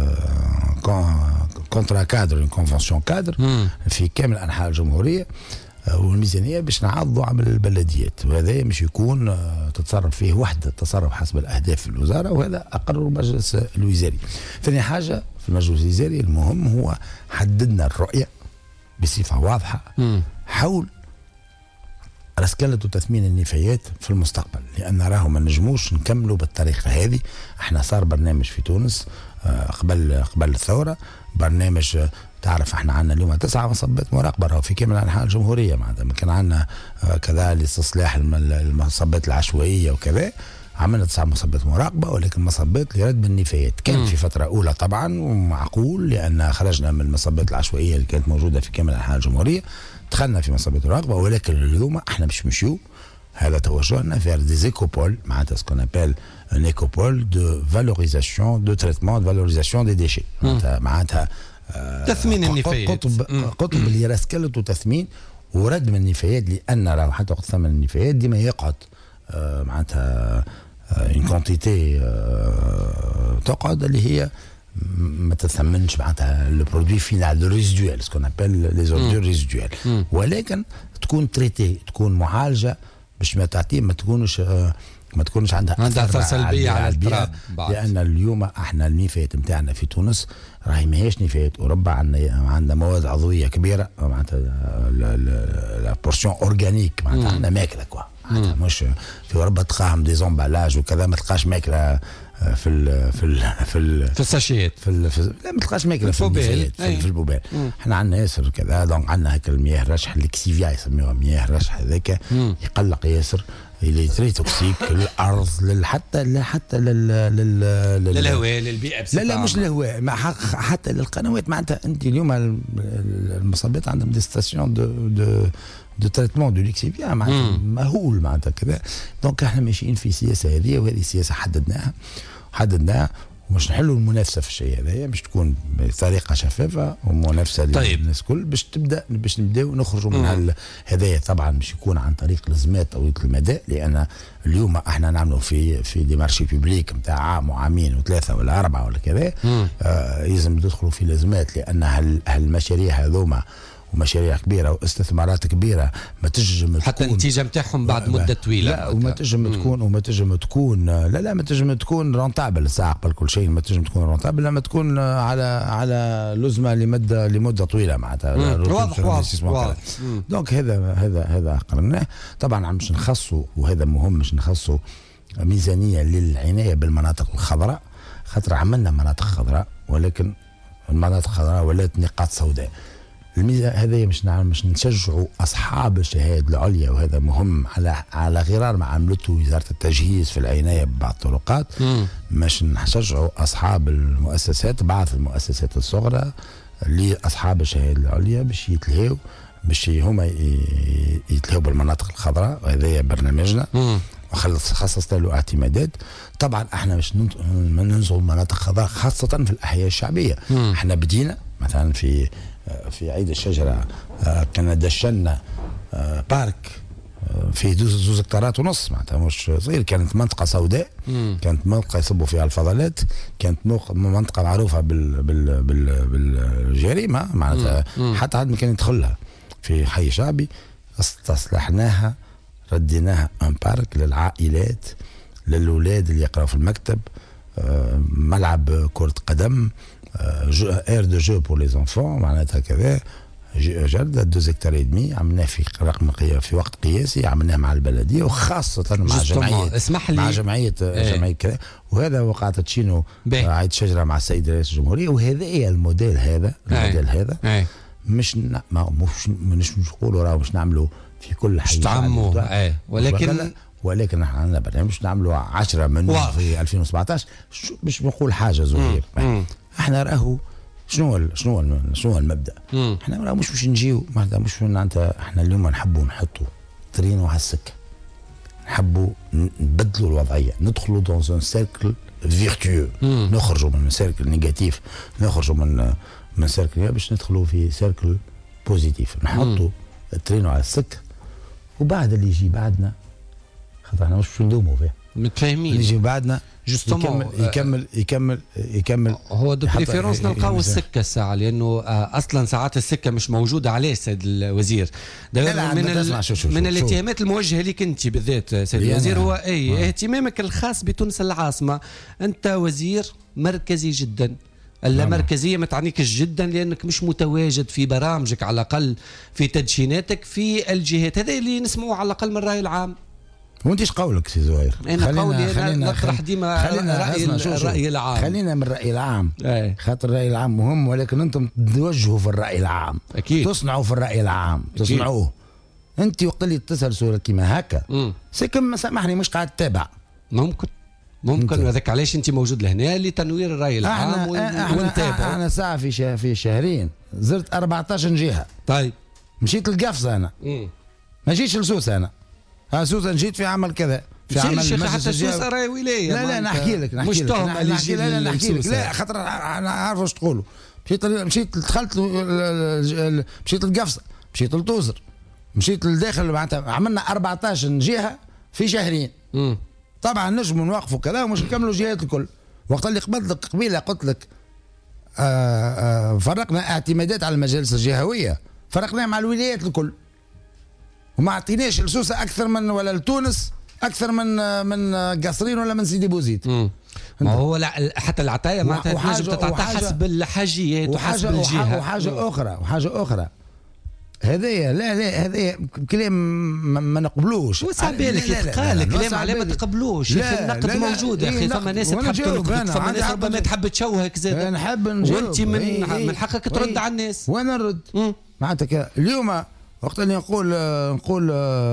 S20: كونترا كادر كونفنسيون كادر في كامل انحاء الجمهوريه. والميزانيه باش نعضوا عمل البلديات، وهذا مش يكون تتصرف فيه وحده، تصرف حسب الاهداف الوزاره، وهذا اقره المجلس الوزاري. ثاني حاجه في المجلس الوزاري المهم هو حددنا الرؤيه بصفه واضحه حول رسكلة وتثمين النفايات في المستقبل، لان راهو ما نجموش نكملوا بالطريقه هذه. احنا صار برنامج في تونس قبل الثوره، برنامج تعرف احنا عندنا اليوم 9 مصبات مراقبه راهو في كامل انحاء الجمهوريه. معناتها كان عندنا كذا لاستصلاح المصبات العشوائيه وكذا، عملنا 9 مصبات مراقبه، ولكن مصبات لردم النفايات. كان في فتره اولى طبعا ومعقول لان خرجنا من المصبات العشوائيه اللي كانت موجوده في كامل انحاء الجمهوريه، دخلنا في مصبات مراقبه. ولكن اليوم احنا مش مشيو، هذا توجهنا في دي ايكوبول، معناتها سكون ابل ان ايكوبول دو فالوريزاسيون دو تريتمون دو فالوريزاسيون دي ديشي. معناتها
S3: تثمين النفايات،
S20: قطب اللي راسكلت وتثمين ورد من النفايات، لان راهو حتى وقت ثمن النفايات ديما يقعد معناتها اون كونتيتي تقعد اللي هي ما تثمنش معناتها لو برودوي فينال ريزيدوال سكون ابل لي زوردور ريزيدوال، ولكن تكون تريتي، تكون معالجه باش ما تعطي ما تكونش عندها
S3: اثر سلبيه على البيئه،
S20: لان اليوم احنا النفايات نتاعنا في تونس راهي ماهيش نفايات اوروبا، عندنا مواد عضويه كبيره معناتها لا بورسيون اورغانيك معناتها عندنا ماكله كوا، معناتها مش في اوروبا تلقاهم دي زومبالاج وكذا، ما تلقاش ماكله في
S3: الساشيات
S20: لا ما تلقاش ماكله في البوبال. احنا عندنا ياسر كذا، دونك عندنا هكا المياه الرشح الكسيفيا يسميوها مياه الرشح هذاك يقلق ياسر، اللي تري توكسيك للارض حتى
S3: للهواء للبيئه بصفه
S20: لا مش للهواء، حتى للقنوات. معناتها انت اليوم المصابات عندهم دي ستاسيون دو تريتمون دو ليكسيفيا معناتها مهول معناتها كذا. دونك احنا ماشيين في سياسه هذه، وهذه سياسه حددناها ومش نحلوا المنافسه في الشيء هذا، باش تكون بطريقه شفافه ومنافسه للناس الكل، باش نبداو نخرجوا من هذايا. طبعا باش يكون عن طريق لزمات طويله المدى، لان اليوم احنا نعملوا في دي مارشي بوبليك نتاع عام وعامين وثلاثه ولا اربعه ولا كذا، لازم تدخلوا في لزمات، لان هالمشاريع هذوما ومشاريع كبيره واستثمارات كبيره ما تنجم
S3: حتى النتيجه نتاعهم بعد مده طويله،
S20: لا وما تنجم تكون رونتابل ساعه قبل كل شيء، ما تنجم تكون رونتابل لما تكون على لزمه لمده طويله معناتها
S3: واضح.
S20: دونك هذا قررناه. طبعا باش نخصوا، وهذا مهم، باش نخصوا ميزانيه للعنايه بالمناطق الخضراء، خاطر عملنا مناطق خضراء ولكن المناطق الخضراء ولات نقاط سوداء. الميزه هذه مش نشجعوا اصحاب الشهادة العليا، وهذا مهم على غرار ما عملته وزاره التجهيز في العنايه ببعض الطرقات، مش نشجعوا اصحاب المؤسسات، بعض المؤسسات الصغرى لاصحاب الشهادة العليا باش يتلهوا، باش هما يتلهوا بالمناطق الخضراء، وهذا برنامجنا خصصت له اعتمادات. طبعا احنا مش ننزلوا المناطق الخضراء خاصه في الاحياء الشعبيه. احنا بدينا مثلا في عيد الشجرة كنا دشنا بارك فيه 2 هكتارات ونص، معناتها مش صغير، كانت منطقة سوداء، كانت منطقة يصبوا فيها الفضلات، كانت منطقة معروفة بالجريمة معناتها، حتى عاد ما كان يدخلها في حي شعبي. استصلحناها، رديناها ان بارك للعائلات، للأولاد اللي يقراوا في المكتب، ملعب كرة قدم، اير دو جو بور لي زونفون معناتها كذا، جردة 2 هكتار ادمي عملناه في وقت قياسي، عملناه مع البلديه وخاصه مع جمعيه،
S3: اسمح لي،
S20: مع جمعيه كذا. وهذا وقعت تشينو عيد شجره مع السيد رئيس الجمهوريه، وهذا هي الموديل هذا مش نقولوا راه مش نعملوا في كل حي، ولكن احنا عندنا برنامج نعملوا 10 منه في 2017 باش نقول حاجه زهير. احنا راهو شنو المبدا؟ احنا راه مش باش نجيو معناتها مش احنا اليوم نحبوا نحطوا ترينو على السكه، نحبوا نبدلوا الوضعيه، ندخلوا دون ان سيركل فيرتيو، نخرجوا من سيركل نيجاتيف، نخرجوا من سيركل باش ندخلوا في سيركل بوزيتيف، نحطوا الترينو على السكه، وبعد اللي يجي بعدنا خاطر احنا مش باش ندوموا فيه،
S3: متفاهمين،
S20: اللي يجي بعدنا يكمل
S3: هو دو بريفيرونس نلقاو السكه الساعه، لانه اصلا ساعات السكه مش موجوده. عليه سيد الوزير؟ من الاتهامات الموجهه لك انت بالذات سيد الوزير هو اهتمامك الخاص بتونس العاصمه. انت وزير مركزي جدا، اللامركزيه ما تعنيكش جدا، لانك مش متواجد في برامجك على الاقل في تدشيناتك في الجهات. هذا اللي نسمعوه على الاقل من الراي العام.
S20: وانت ايش قولك سي زهير؟
S3: انا قولي نطرح ديما الراي العام.
S20: خلينا من الراي العام، خاطر الراي العام مهم، ولكن انتم توجهوا في الراي العام،
S3: اكيد
S20: تصنعوا في الراي العام، تصنعوه. انت وقت اللي تسال سؤال كيما هكا سكم سامحني مش قاعد تتابع.
S3: ممكن وهذاك علاش انت موجود لهنا لتنوير الراي العام ونتابع.
S20: انا ساعه في شهرين زرت 14 جهه.
S3: طيب
S20: مشيت للقفصه انا، ما جيتش لسوسه انا. سوسه جيت في عمل كذا، في عمل المجلس
S3: حتى سوسة راهي ولايه.
S20: لا نحكي لك
S3: مش تهمه اللي يجي
S20: نحكي لك. لا خاطر انا عارف واش تقولوا. مشيت دخلت مشيت للقفصه، مشيت للتوزر، مشيت للداخل، معناتها عملنا 14 جهه في شهرين. طبعا نجموا نوقفوا كذا ومش نكملوا الجهات الكل. وقت اللي قبلت لك قبيله قلت لك فرقنا اعتمادات على المجالس الجهويه، فرقناها مع الولايات الكل، وما اعطيناش لسوسه اكثر من ولا لتونس اكثر من قصرين ولا من سيدي بوزيد.
S3: ما هو لا حتى العطايا معناتها تنجم تتعطى حسب الحاجيات وحسب الجهه.
S20: وحاجه اخرى هذايا لا هذايا كلام ما نقبلوش.
S3: وصعب بالك يتقال كلام عليه ما تقبلوش. النقد موجود يا اخي. فما ناس تحب تنقد، فما ناس ربما تحب تشوهك زاد.
S20: انا نحب نجاوب،
S3: وانت من حقك ترد على الناس.
S20: وانا نرد معناتها اليوم وقت اللي نقول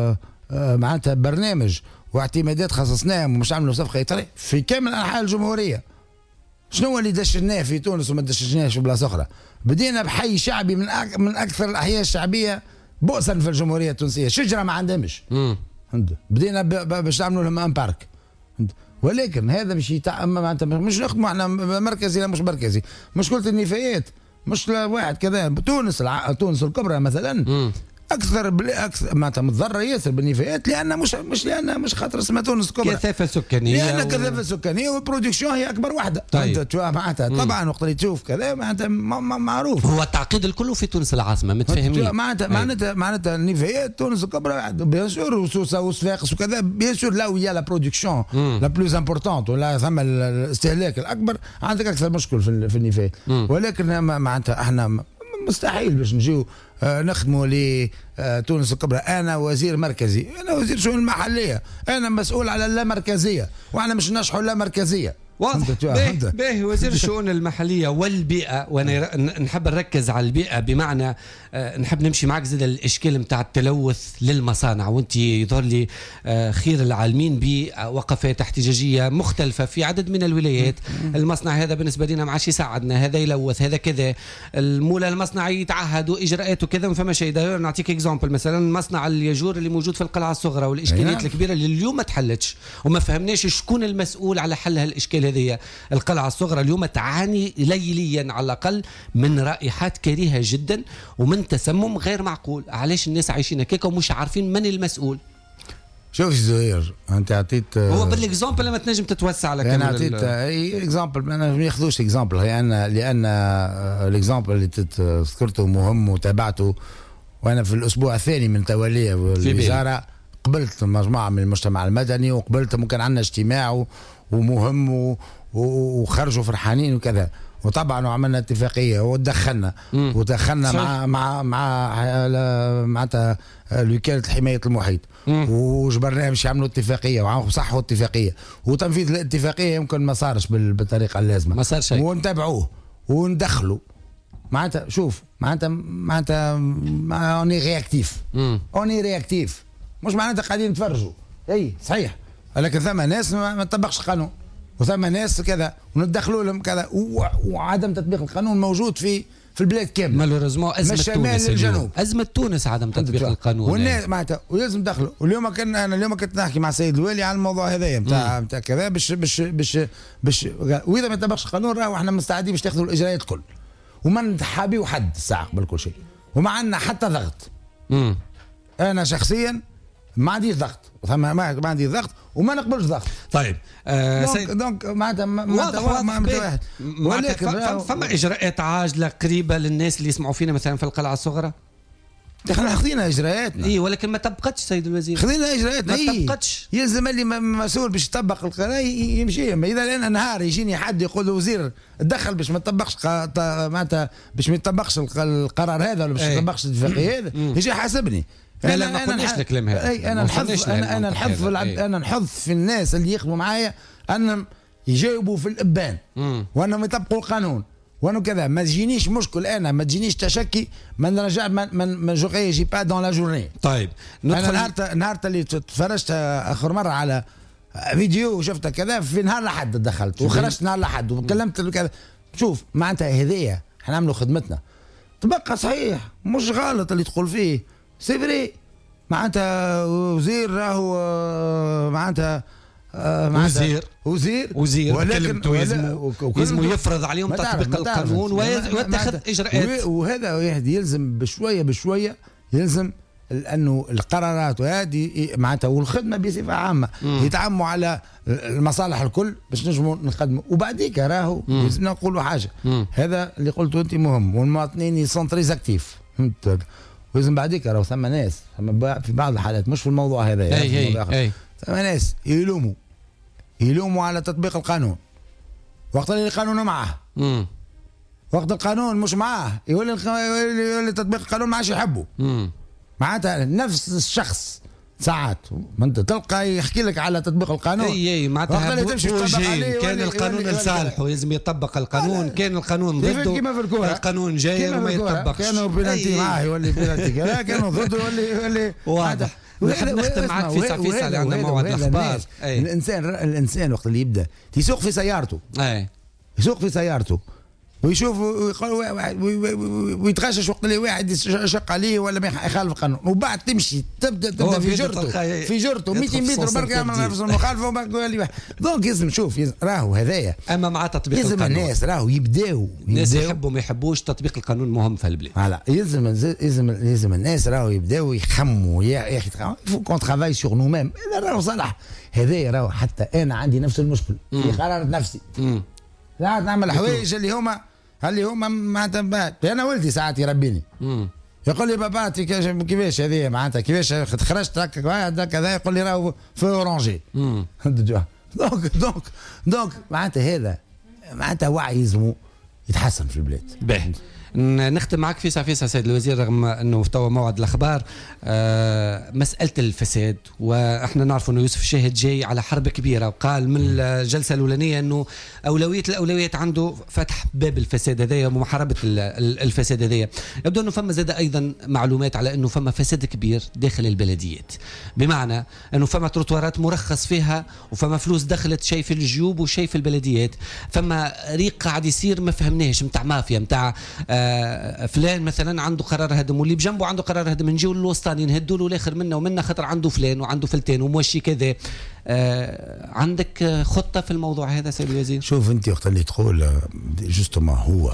S20: معناتها برنامج واعتمادات خصصناهم ومش عملوا صفقه في كامل انحاء الجمهوريه. شنو اللي دشناه في تونس وما دشناهش في بلاصه اخرى؟ بدينا بحي شعبي من اكثر الاحياء الشعبيه بؤسا في الجمهوريه التونسيه، شجره ما عندهمش. بدينا باش نعملوا لهم ان بارك. ولكن هذا مش معناتها مش نخدموا احنا مركزي لا مش مركزي، مشكله النفايات مش واحد كذا. تونس الكبرى مثلا اكثر معناتها متضرره ياسر بالنفايات، لان مش خاطر اسمها تونس الكبرى،
S3: كثافه سكانيه،
S20: لان كثافه سكانيه والبرودكسيون هي اكبر واحده.
S3: طيب.
S20: معناتها طبعا وقت اللي تشوف كذا معناتها معروف
S3: هو التعقيد الكل في تونس العاصمه متفاهمين.
S20: معناتها النفايات تونس الكبرى بيان سور وسوسه وصفاقس وكذا بيان سور لا ويا لا برودكسيون لا بلوز امبورطونت ولا ثم الاستهلاك الاكبر عندك اكثر مشكل في النفايات. ولكن معناتها احنا مستحيل باش نجيو نخدموا لتونس الكبرى. انا وزير مركزي، انا وزير شؤون المحليه، انا مسؤول على اللامركزيه، وانا مش نشحوا اللامركزيه.
S3: واضح. باهي وزير الشؤون المحليه والبيئه، وانا نحب نركز على البيئه بمعنى نحب نمشي معك زاد الاشكال نتاع التلوث للمصانع، وانت يظهر لي خير العالمين بوقفات احتجاجيه مختلفه في عدد من الولايات. المصنع هذا بالنسبه لنا ما عادش يساعدنا، هذا يلوث، هذا كذا، المولى المصنع يتعهد واجراءات وكذا وما فما شيء. نعطيك اكزامبل مثلا مصنع الياجور اللي موجود في القلعه الصغرى والاشكاليات الكبيره اللي اليوم ما تحلتش وما فهمناش شكون المسؤول على حل هالاشكال هذه. القلعه الصغرى اليوم تعاني ليليا على الاقل من رائحات كريهه جدا ومن تسمم غير معقول. علاش الناس عايشين هكاك ومش عارفين من المسؤول؟
S20: شوف زهير انت عطيت
S3: هو بالاكزامبل لما تنجم تتوسع على
S20: انا عطيت اكزامبل. انا ما ياخذوش اكزامبل لان الاكزامبل اللي ذكرته مهم وتابعته. وانا في الاسبوع الثاني من توليه الوزاره قبلت مجموعه من المجتمع المدني، وقبلت ممكن عندنا اجتماع ومهم وخرجوا فرحانين وكذا. وطبعا وعملنا اتفاقيه ودخلنا مع معناتها وكاله حمايه المحيط، وجبرناهم باش يعملوا اتفاقيه وصحوا اتفاقيه، وتنفيذ الاتفاقيه يمكن ما صارش بالطريقه اللازمه،
S3: ما صار شيء،
S20: ونتابعوه وندخلوا. معناتها شوف معناتها اوني رياكتيف مش معناتها قاعدين نتفرجوا. اي صحيح، لكن ثم ناس ما تطبقش القانون، وثم ناس كذا وندخلوا لهم كذا، وعدم تطبيق القانون موجود في البلاد كامله.
S3: مالوريزمون أزمة تونس عدم تطبيق القانون.
S20: والناس معناتها ولازم ندخلوا. واليوم كنت نحكي مع السيد الوالي على الموضوع هذايا نتاع كذا باش واذا ما يطبقش القانون راهو احنا مستعدين باش تاخذوا الاجراءات الكل، وما نتحابيو حد الساعه قبل كل شيء، وما عندنا حتى ضغط. انا شخصيا ما عنديش ضغط، ما عندي ضغط وما نقبلش ضغط.
S3: طيب
S20: دونك معناتها
S3: واضح. ولكن فما اجراءات عاجله قريبه للناس اللي يسمعوا فينا مثلا في القلعه الصغرى.
S20: احنا خذينا اجراءاتنا.
S3: اي ولكن ما طبقتش سيد الوزير.
S20: خذينا اجراءاتنا
S3: ما طبقتش.
S20: يلزم اللي مسؤول باش يطبق القرار يمشي. اذا انا نهار يجيني حد يقول له وزير تدخل باش ما تطبقش معناتها باش ما يطبقش القرار هذا ولا باش ما يطبقش الاتفاقيه هذا يجي حاسبني.
S3: لا ما قلناش الكلام هذا.
S20: انا نحث في الناس اللي يخدموا معايا انهم يجاوبوا في الابان وانهم يطبقوا القانون وانا كذا. ما تجينيش مشكل، انا ما تجينيش تشكي من نرجع من جوغي جي با دون لا جورني.
S3: طيب
S20: انا نهار اللي تفرجت اخر مره على فيديو وشفته كذا في نهار الاحد دخلت وخرجت نهار الاحد وكلمت كذا. شوف معناتها هذيا احنا نعملوا خدمتنا. تبقى صحيح مش غلط اللي تقول فيه سي فري، معناتها وزير راهو معناتها
S3: وزير ولكن يلزم يفرض عليهم تطبيق القانون ويتخذ اجراءات.
S20: وهذا واحد يلزم بشويه يلزم لانه القرارات وهذه معناتها والخدمه بصفه عامه يتعاملوا على المصالح الكل باش نجموا نقدموا. وبعديك راهو لازم نقولوا حاجه هذا اللي قلته انت مهم، والمواطنين يسونتريز اكتيف ولازم بعديك راهو ثم ناس في بعض الحالات مش في الموضوع هذا ثم ناس يلوموا على تطبيق القانون وقت اللي القانون معه وقت القانون مش معاه يولي تطبيق القانون ما عادش يحبه. معناتها نفس الشخص ساعات ما انت تلقى يحكي لك على تطبيق القانون
S3: معناتها كان القانون لصالحه لازم يطبق القانون، كان القانون ضده
S20: كيما في الكورة
S3: القانون جاي وما يطبقش،
S20: كانوا بلانتي معاه يولي بلانتي كانوا ضده يولي
S3: واضح. نختم معك في اللي عندنا موعد الاخبار.
S20: الانسان وقت اللي يبدا يسوق في سيارته يسوق في سيارته ويشوف ويتغشش وقت اللي واحد يشق عليه ولا ما يخالف القانون، وبعد تبدا في جرته 200 متر برك يعمل نفس المخالفه وبعد يقول لي دونك لازم شوف راهو هذايا.
S3: اما مع تطبيق القانون
S20: لازم الناس راهو يبداو
S3: الناس يحبوا ما يحبوش تطبيق القانون مهم في البلاد.
S20: فوالا لازم الناس راهو يبداو يخموا يا اخي فو كون ترافاي سور نو ميم. هذا راهو صالح هذايا راهو حتى انا عندي نفس المشكل في قرارة نفسي ساعات نعمل حوايج اللي هما معناتها انا ولدي ساعات يربيني يقول لي بابا كيفاش هذه معناتها كيفاش خرجت هكا كذا يقول لي راهو في اورانجي دونك معناتها هذا معناتها وعي يلزمو يتحسن في البلاد.
S3: باهي نختم معك فيسا سيد الوزير، رغم انه توا موعد الاخبار مساله الفساد، واحنا نعرف انه يوسف الشاهد جاي على حرب كبيره، وقال من الجلسه الاولانيه انه الاولويات عنده فتح باب الفساد هذايا ومحاربه الفساد هذايا. يبدو انه فما زاد ايضا معلومات على انه فما فساد كبير داخل البلديات، بمعنى انه فما تروتوارات مرخص فيها وفما فلوس دخلت شيء في الجيوب وشيء في البلديات، فما ريق قاعد يصير ما فهمناهش نتاع مافيا نتاع فلان مثلا عنده قرار هدم واللي بجنبه عنده قرار هدم، نجيو للوسطاني نهدوا له الاخر منا ومنا خاطر عنده فلان وعنده فلتين وموشي كذا. عندك خطه في الموضوع هذا سيد الوزير؟
S20: شوف انت وقت اللي تقول جوستوما هو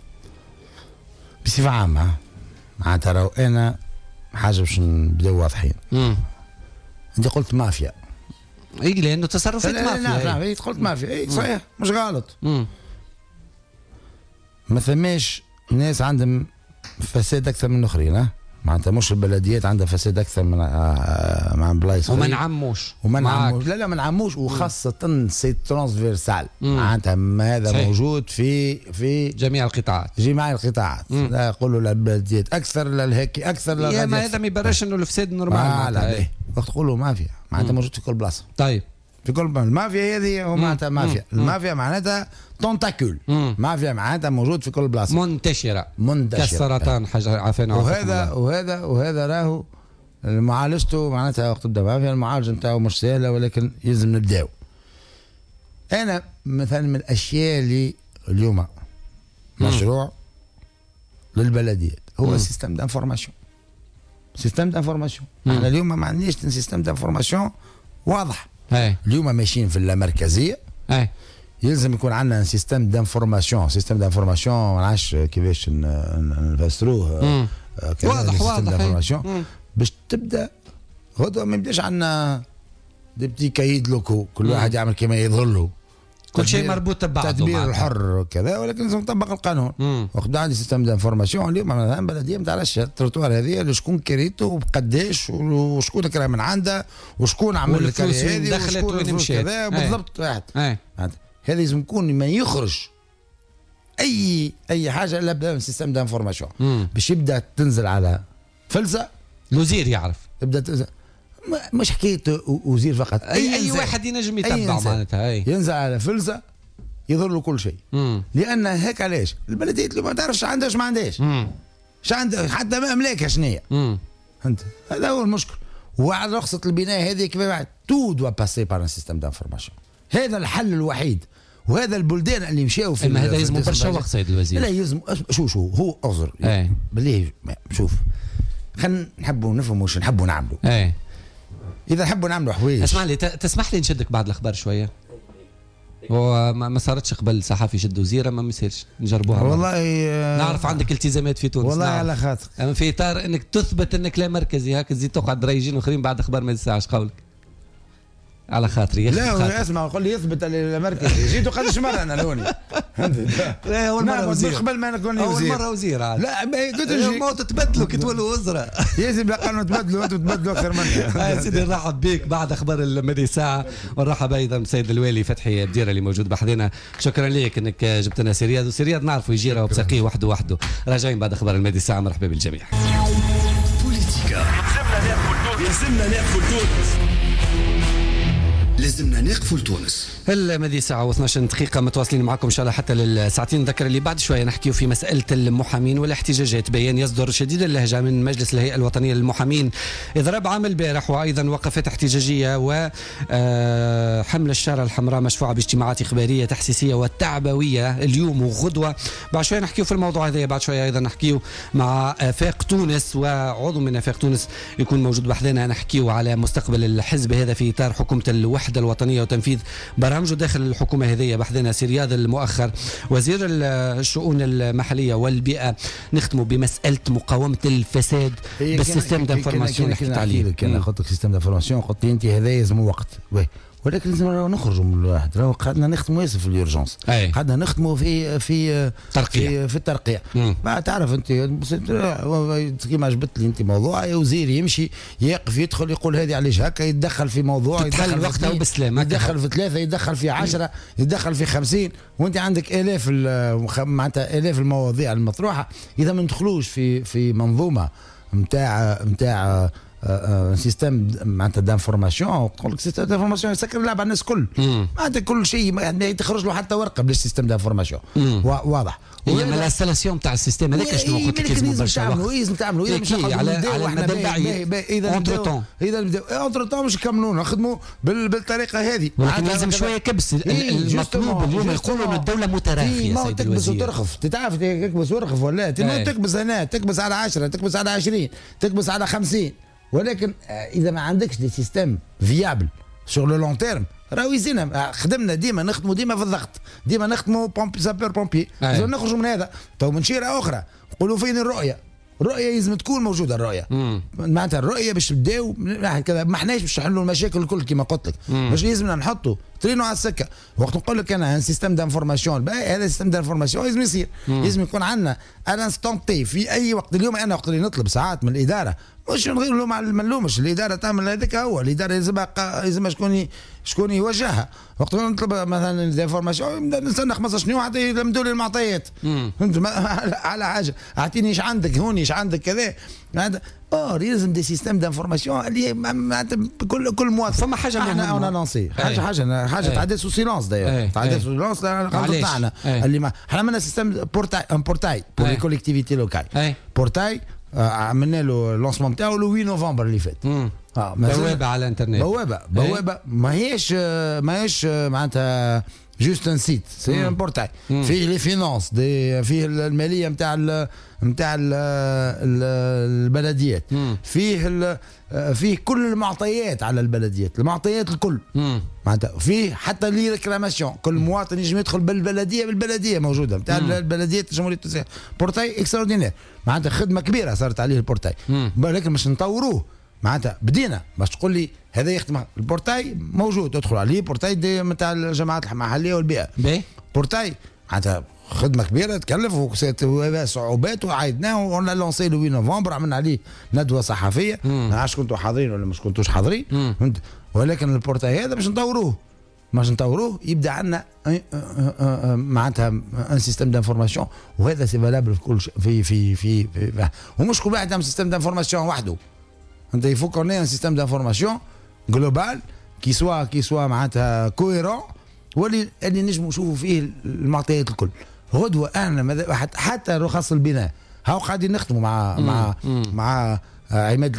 S20: بصفه عامه معناتها راهو انا حاجه باش نبداو واضحين. انت قلت مافيا
S3: لانه تصرفات مافيا.
S20: نعم قلت مافيا صحيح مش غلط. ما ثماش ناس عندهم فساد اكثر من الاخرين معناتها مش البلديات عندها فساد اكثر من مع بلايص
S3: وما نعموش
S20: لا ما نعموش وخاصه سي ترانسفيرسال معناتها هذا صحيح. موجود في جميع القطاعات لا يقولوا البلديات اكثر للهيك اكثر
S3: لا ما هذا ما يبررش انه الفساد نورمال.
S20: لا وقت تقولوا مافيا معناتها موجود في كل بلاصه.
S3: طيب
S20: في كل المافيا هذه معناتها مافيا المافيا معناتها تونتاكول مافيا معناتها موجود في كل بلاصه
S3: منتشره كالسرطان حاجه عافانا.
S20: وهذا راهو معالجته معناتها وقت تبدا مافيا المعالجه نتاعو مش سهله ولكن يلزم نبداو. انا مثلا من الاشياء اللي اليوم مشروع للبلديات هو سيستم دانفورماسيون. احنا اليوم ما عندناش سيستم دانفورماسيون واضح. اليوم ماشيين في اللامركزيه يلزم يكون عندنا سيستم دانفورماسيون ما نعرفش كيفاش نفسروه
S3: واضح
S20: باش تبدا غدوه ما يبداش عندنا دي بتي كايد لوكو كل واحد يعمل كما يظله
S3: كل شيء مربوط ببعضه
S20: تدبير الحر كذا ولكن لازم نطبق القانون. وقت عندي سيستم دانفورماسيون اليوم مثلا بلديه ما تعرفش التروتوار هذه شكون كريته وبقداش وشكون كرا من عنده وشكون عمل الكريه هذه
S3: دخلت وين مشات
S20: بالضبط واحد. هذا لازم يكون ما يخرج اي حاجه الا بدا سيستم دانفورماسيون باش يبدا تنزل على فلسه
S3: الوزير يعرف
S20: تبدا تنزل مش حكايه وزير فقط
S3: اي واحد ينجم يتبع معناتها
S20: ينزل على فلسه يضر له كل شيء. لان هيك علاش البلديات ما تعرفش عندها ما عندهاش عندها حتى ما املاكها شنيا انت هذا هو المشكل. وعلى رخصه البناء هذه كيف بعد تو دوا باسي بار ان سيستم دانفورماسيون. هذا الحل الوحيد وهذا البلدان اللي مشاو في
S3: هذا يلزم برشا وقت سيد الوزير.
S20: لا يلزم شو هو اعذر بالله شوف خلينا نحبوا نفهموا واش نحبوا نعملوا. اذا نحبوا نعملوا حوايج.
S3: اسمع لي، تسمح لي نشدك بعد الاخبار شويه؟ وما صارتش قبل صحافي شد وزيره، ما يصيرش نجربوها
S20: والله.
S3: نعرف عندك التزامات في تونس
S20: والله على خاطر،
S3: اما في اطار انك تثبت انك لا مركزي هاك تزيد تقعد ريجين اخرين بعد اخبار ما يساعش قولك على خاطري.
S20: لا اسمع قول لي يثبت المركزي جيتو قداش مره انا لوني.
S3: لا اول مره وزير
S20: قبل ما نكون وزير.
S3: اول مره وزير عاد.
S20: لا كنت
S3: موت تبدلوا كي تولوا وزراء.
S20: يلزم قالوا تبدلوا انتم تبدلوا اكثر منا.
S3: يا سيدي نرحب بك بعد اخبار المدي ساعه، ونرحب ايضا بسيد الوالي فتحي بديره اللي موجود بحذنا. شكرا لك انك جبت لنا سرياد، وسرياد نعرفوا يجي راهو بساقيه وحده. راجعين بعد اخبار المدي ساعه. مرحبا بالجميع.
S1: بوليتيكا
S2: لازمنا نقفل تونس.
S1: لازمنا نقفل تونس.
S3: المدي ساعة و12 دقيقة، متواصلين معكم إن شاء الله حتى للساعتين. نذكر اللي بعد شوية نحكيو في مسألة المحامين والاحتجاجات. بيان يصدر شديد اللهجة من مجلس الهيئة الوطنية للمحامين إضراب عام البارح، وأيضا وقفات احتجاجية وحمل الشارة الحمراء مشفوعة باجتماعات إخبارية تحسيسية والتعبوية اليوم وغدوة. بعد شوية نحكيو في الموضوع هذا. بعد شوية أيضا نحكيو مع آفاق تونس، وعضو من آفاق تونس يكون موجود بحذنا. نحكيو على مستقبل الحزب هذا في إطار حكومة الوحدة الوطنية وتنفيذ برامجه داخل الحكومة هذه. بحثنا سي رياض المؤخر وزير الشؤون المحلية والبيئة. نختموا بمسألة مقاومة الفساد بالسيستم دانفورماسيون اللي حكيت عليه.
S20: كان خطك سيستم دانفورماسيون قلت انت هذا يلزم وقت، ولكن لازم نخرجوا من الواحد. راهو قعدنا نخدموا ياسر في اليورجونس، قعدنا نخدموا في ترقيع في الترقيع. ما تعرف انت كيما جبت لي انت موضوع وزير يمشي يقف يدخل يقول هذه علاش هكا، يتدخل في موضوع،
S3: يدخل وقتها وبسلام،
S20: يدخل في 3، يدخل في 10، يدخل في 50، وانت عندك الاف معناتها الاف المواضيع المطروحه. اذا ما ندخلوش في منظومه نتاع سيستم معناتها دانفورماسيون، تقول لك سيستم دانفورماسيون يسكر اللعب على الناس الكل، معناتها كل شيء يعني تخرج له حتى ورقه بلاش سيستم دانفورماسيون واضح.
S3: هي من الانستالاسيون تاع السيستم هذاك شنو قلت لك
S20: لازم تعملوا
S3: على المدى البعيد.
S20: اذا اونتر طون مش يكملونا نخدموا بالطريقه هذه،
S3: ولكن لازم شويه كبس. المطلوب اليوم يقولوا ان الدوله متراخيه.
S20: ما تكبس وترخف، تعرف تكبس ورخف ولا تكبس هنا، تكبس على 10، تكبس على 20، تكبس على 50. ولكن اذا ما عندكش دي سيستم فيابل سور لو لون تيرم راهو يزينا. خدمنا ديما نخدموا ديما في الضغط، ديما نخدموا بومبي سابور بومبي. لازم نخرجوا من هذا. تو من شيره اخرى نقولوا فين الرؤيه لازم تكون موجوده. الرؤيه معناتها الرؤيه باش نبداو كذا، ما احناش باش نحلوا المشاكل الكل كما قلت لك، باش لازمنا نحطوا ترينو على السكه. وقت نقول لك انا سيستم دانفورماسيون، هذا سيستم دانفورماسيون لازم يصير، لازم يكون عندنا الانستون تي في اي وقت. اليوم انا وقت اللي نطلب ساعات من الاداره مش نغير ما نلومش الاداره تعمل هذاك، هو الاداره لازم شكون يوجهها. وقت نطلب مثلا دانفورماسيون نستنى 15 يوم حتى يلمدوا لي المعطيات. فهمت على حاجه اعطيني ايش عندك هوني، ايش عندك كذا. هذا لازم دي سيستم دانفورماسيون اللي كل مواطن. فما حاجه احنا نانسي حاجه تعدي سو سيلونس داير، تعدي سو سيلونس تاعنا اللي ما احنا عملنا سيستم بورتاي بور لي كوليكتيفيتي لوكال. بورتاي عملنا له لونسمون نتاعو لو 8 نوفمبر اللي فات.
S3: بوابه على الانترنت،
S20: بوابه ماهيش معناتها جوست ان سيت، سي ان بورتاي فيه لي فينانس، فيه الماليه نتاع البلديات، فيه كل المعطيات على البلديات، المعطيات الكل معناتها فيه حتى لي ريكلاماسيون. كل مواطن يجي يدخل بالبلديه موجوده نتاع البلديات الجمهوريه التونسيه. بورتاي اكستراوردينير معناتها خدمه كبيره صارت عليه البورتاي، ولكن باش نطوروه معناتها بدينا. باش تقول لي هذا يخدم البورتاي موجود، ادخل عليه بورتاي نتاع الجماعات المحليه والبيئه. بورتاي معناتها خدمه كبيره تكلف وصعوبات، وعايدناه وقلنا لونسي لو 8 نوفمبر، عملنا عليه ندوه صحفيه. ما نعرفش كنتوا حاضرين ولا مش كنتوش حاضرين، ولكن البورتاي هذا باش نطوروه يبدا عندنا معناتها ان سيستم دانفورماسيون. وهذا سي فالابل في ومش كل واحد يعمل سيستم دانفورماسيون وحده. انت يفو كون ان سيستم دانفورماسيون جلوبال كي سوا معناتها كويرون، واللي نجموا نشوفوا فيه المعطيات الكل. غدوه احنا حتى رخص البناء هاو قاعدين نخدموا مع عماد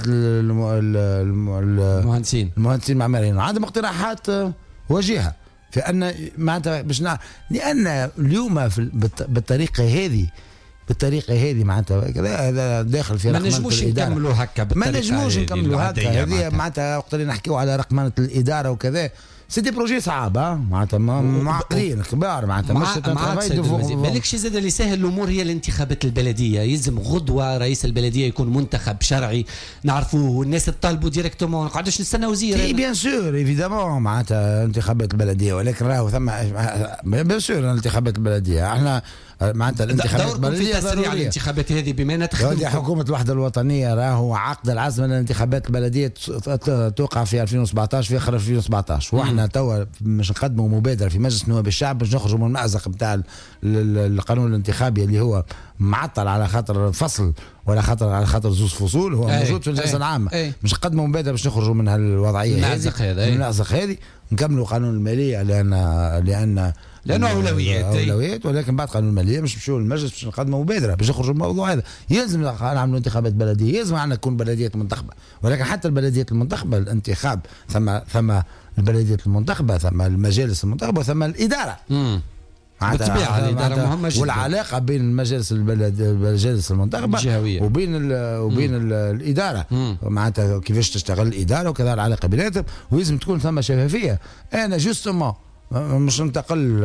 S20: المهندسين المعماريين، عندهم اقتراحات وجيهه في ان معناتها باش لان اليوم بالطريقه هذه بالطريقه هذه معناتها هذا داخل في رقمنه الاداره.
S3: ما نجموش نكملوا هكا
S20: ما نجموش نكملوا هكا. هذه معناتها وقت اللي نحكيو على رقمنه الاداره وكذا سي دي بروجي صعاب معناتها معقدين كبار معناتها مش
S3: بالكش زاد اللي سهل الامور هي الانتخابات البلديه. يلزم غدوه رئيس البلديه يكون منتخب شرعي نعرفوه والناس تطالبوا ديريكتومون. ما نقعدوش نستنى وزير.
S20: بيان سور ايفيدامون معناتها انتخابات البلديه ولكن راهو ثم بيان سور الانتخابات البلديه احنا معناتها الانتخابات البلديه
S3: ضروريه. الانتخابات هذه بما انها تخدم
S20: حكومه الوحده الوطنيه راهو عقد العزم الانتخابات البلديه توقع في 2017 في اخر 2017 واحنا توا مش نقدموا مبادره في مجلس نواب الشعب باش نخرجوا من المأزق نتاع القانون الانتخابي اللي هو معطل على خاطر فصل ولا خاطر على خاطر زوز فصول هو موجود في الجلسه العامه. مش نقدموا مبادره باش نخرجوا من هالوضعيه هذه المأزق هذه نكملوا قانون الماليه لأنه أولويات ولكن بعد قانون المالية مش نمشيو للمجلس باش نقدموا مبادرة باش نخرجوا من الموضوع هذا. يلزم نعملوا انتخابات بلدية يلزم عندنا تكون بلديات منتخبة ولكن حتى البلديات المنتخبة الانتخاب ثم البلديات المنتخبة ثم المجالس المنتخبة ثم الإدارة.
S3: بالطبيعة الإدارة مهمة جدا
S20: والعلاقة بين المجالس المنتخبة وبين الإدارة معناتها كيفاش تشتغل الإدارة وكذا العلاقة بيناتهم ويلزم تكون ثم شفافية. أنا جوستومون مش ننتقل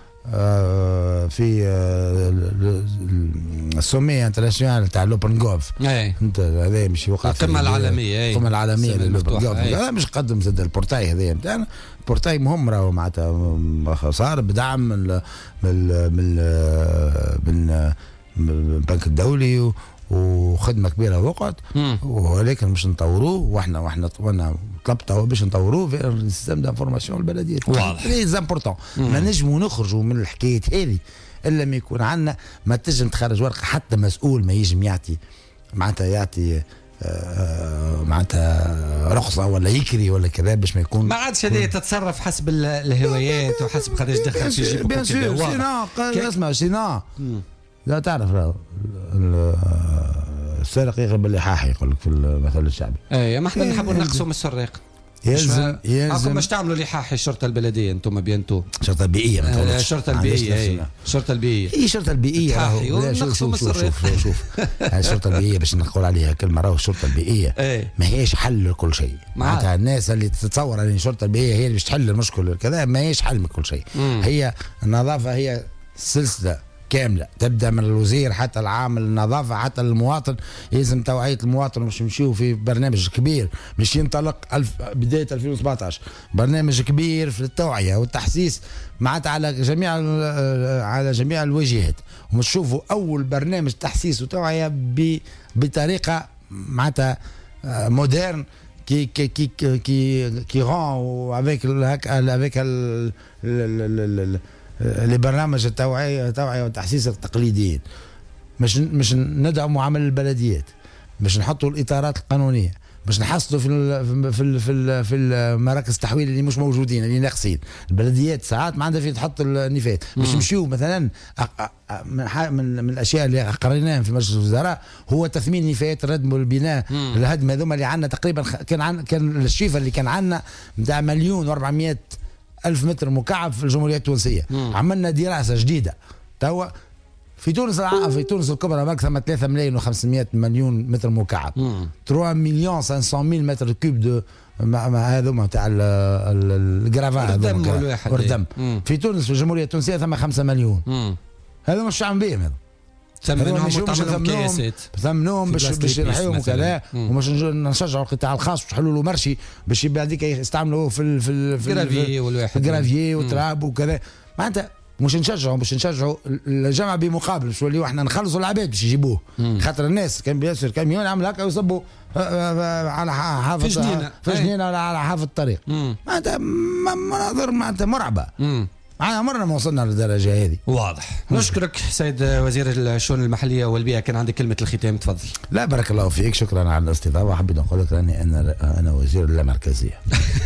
S20: في السومية انترناسيونال تاع لوبن جوف انت هذا مش يوقع
S3: القمة العالمية
S20: القمة العالمية للوبن جوف. لا مش قدم زاد البورتاي هذا نتاعنا. البورتاي مهم راهو معناتها صار بدعم من البنك الدولي وخدمه كبيره وقت ولكن مش نطوروه واحنا طلبته باش نطوروه في السيستم دانفورماسيون البلديات.
S3: واضح
S20: تري امبورطون. ما نجموا نخرجوا من الحكايه هذه الا ما يكون عندنا ما تنجم تخرج ورقه حتى مسؤول ما يجم يعطي معناتها رخصه ولا يكري ولا كذا باش ما يكون
S3: ما عادش هذه تتصرف حسب الهوايات وحسب قداش دخل في جيبك.
S20: بيان سور اسمع سينا لا تعرف السارق يغلب اللحاح يقول لك في المثل الشعبي.
S3: اي ما احنا نحبوا نقصوا من السراق. يلزم باش تعملوا لحاح الشرطه البلديه انتم بينتو
S20: الشرطه البيئيه
S3: الشرطه البيئيه الشرطه البيئيه
S20: هي الشرطه البيئيه شوف الشرطه البيئيه باش نقول عليها كلمه راهو الشرطه البيئيه ما هيش حل لكل شيء. معناتها الناس اللي تتصور ان الشرطه البيئيه هي اللي باش تحل المشكل كذا ما هيش حل من كل شيء. هي النظافه هي سلسله كامله تبدا من الوزير حتى العامل النظافه حتى المواطن. يلزم توعيه المواطن باش نمشيو في برنامج كبير باش ينطلق بدايه 2017 برنامج كبير في التوعيه والتحسيس معناتها على جميع الوجهات ونشوفوا اول برنامج تحسيس وتوعيه بطريقه معناتها مودرن qui rend avec لبرنامج التوعية والتحسيس التقليديين. مش ندعموا عمل البلديات مش نحطوا الإطارات القانونية مش نحصلوا في المراكز التحويل اللي مش موجودين اللي ناقصين. البلديات ساعات ما عندها في تحط النفايات مش نمشيو مثلا من الاشياء اللي قريناها في مجلس الوزراء هو تثمين نفايات الردم والبناء الهدم هذوما اللي عندنا تقريبا كان الشيفه اللي كان عندنا نتاع 1,400,000 متر مكعب في الجمهورية التونسية. عملنا دراسة جديدة توا في تونس الكبرى ماك ثم 3,500,000 متر مكعب 3,500,000 متر كوب دو هذوما تاع الجرافا والدم. في تونس في الجمهورية التونسية ثم 5 مليون. هذا مش عم بهم هذا ثمنهم باش يرحيهم وكذا ومش نشجعوا القطاع الخاص باش يحلوا له مرشي باش يبقى هذيك يستعملوا في الجرافيي والتراب وكذا. معناتها مش نشجعوا باش نشجعوا الجامعه بمقابل باش نوليو احنا نخلصوا العباد باش يجيبوه خاطر الناس كان بياسر كاميون يعمل هكا ويصبوا على حافظ في جنينه ولا على حافظ الطريق. معناتها مناظر معناتها مرعبه. عمرنا ما وصلنا للدرجه هذه.
S3: واضح. نشكرك سيد وزير الشؤون المحليه والبيئه. كان عندك كلمه الختام تفضل.
S20: لا بارك الله فيك شكرا على الاستضافه. حبيت نقول لك اني انا وزير اللامركزيه.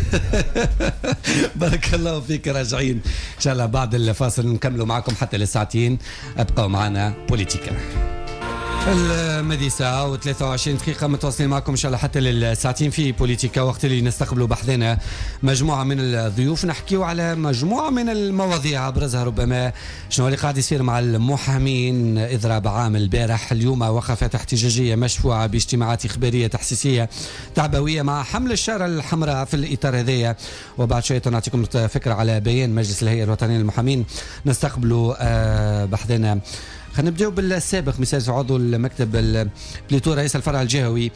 S3: بارك الله فيك. راجعين ان شاء الله بعد الفاصل نكملوا معكم حتى للساعتين. ابقوا معنا بوليتيكا. المدي ساعة و23 دقيقة متواصلين معكم إن شاء الله حتى للساعتين في بوليتيكا، وقت اللي نستقبلوا بحثنا مجموعة من الضيوف نحكيوا على مجموعة من المواضيع، أبرزها ربما شنو اللي قاعد يصير مع المحامين. إضراب عام البارح، اليوم وقفات احتجاجية مشفوعة باجتماعات إخبارية تحسيسية تعبوية مع حمل الشارة الحمراء في الإطار هذايا. وبعد شوية نعطيكم فكرة على بيان مجلس الهيئة الوطنية للمحامين. نستقبلوا بحثنا. خلينا نبداو بالسابق مثال عضو المكتب بليتو رئيس الفرع الجهوي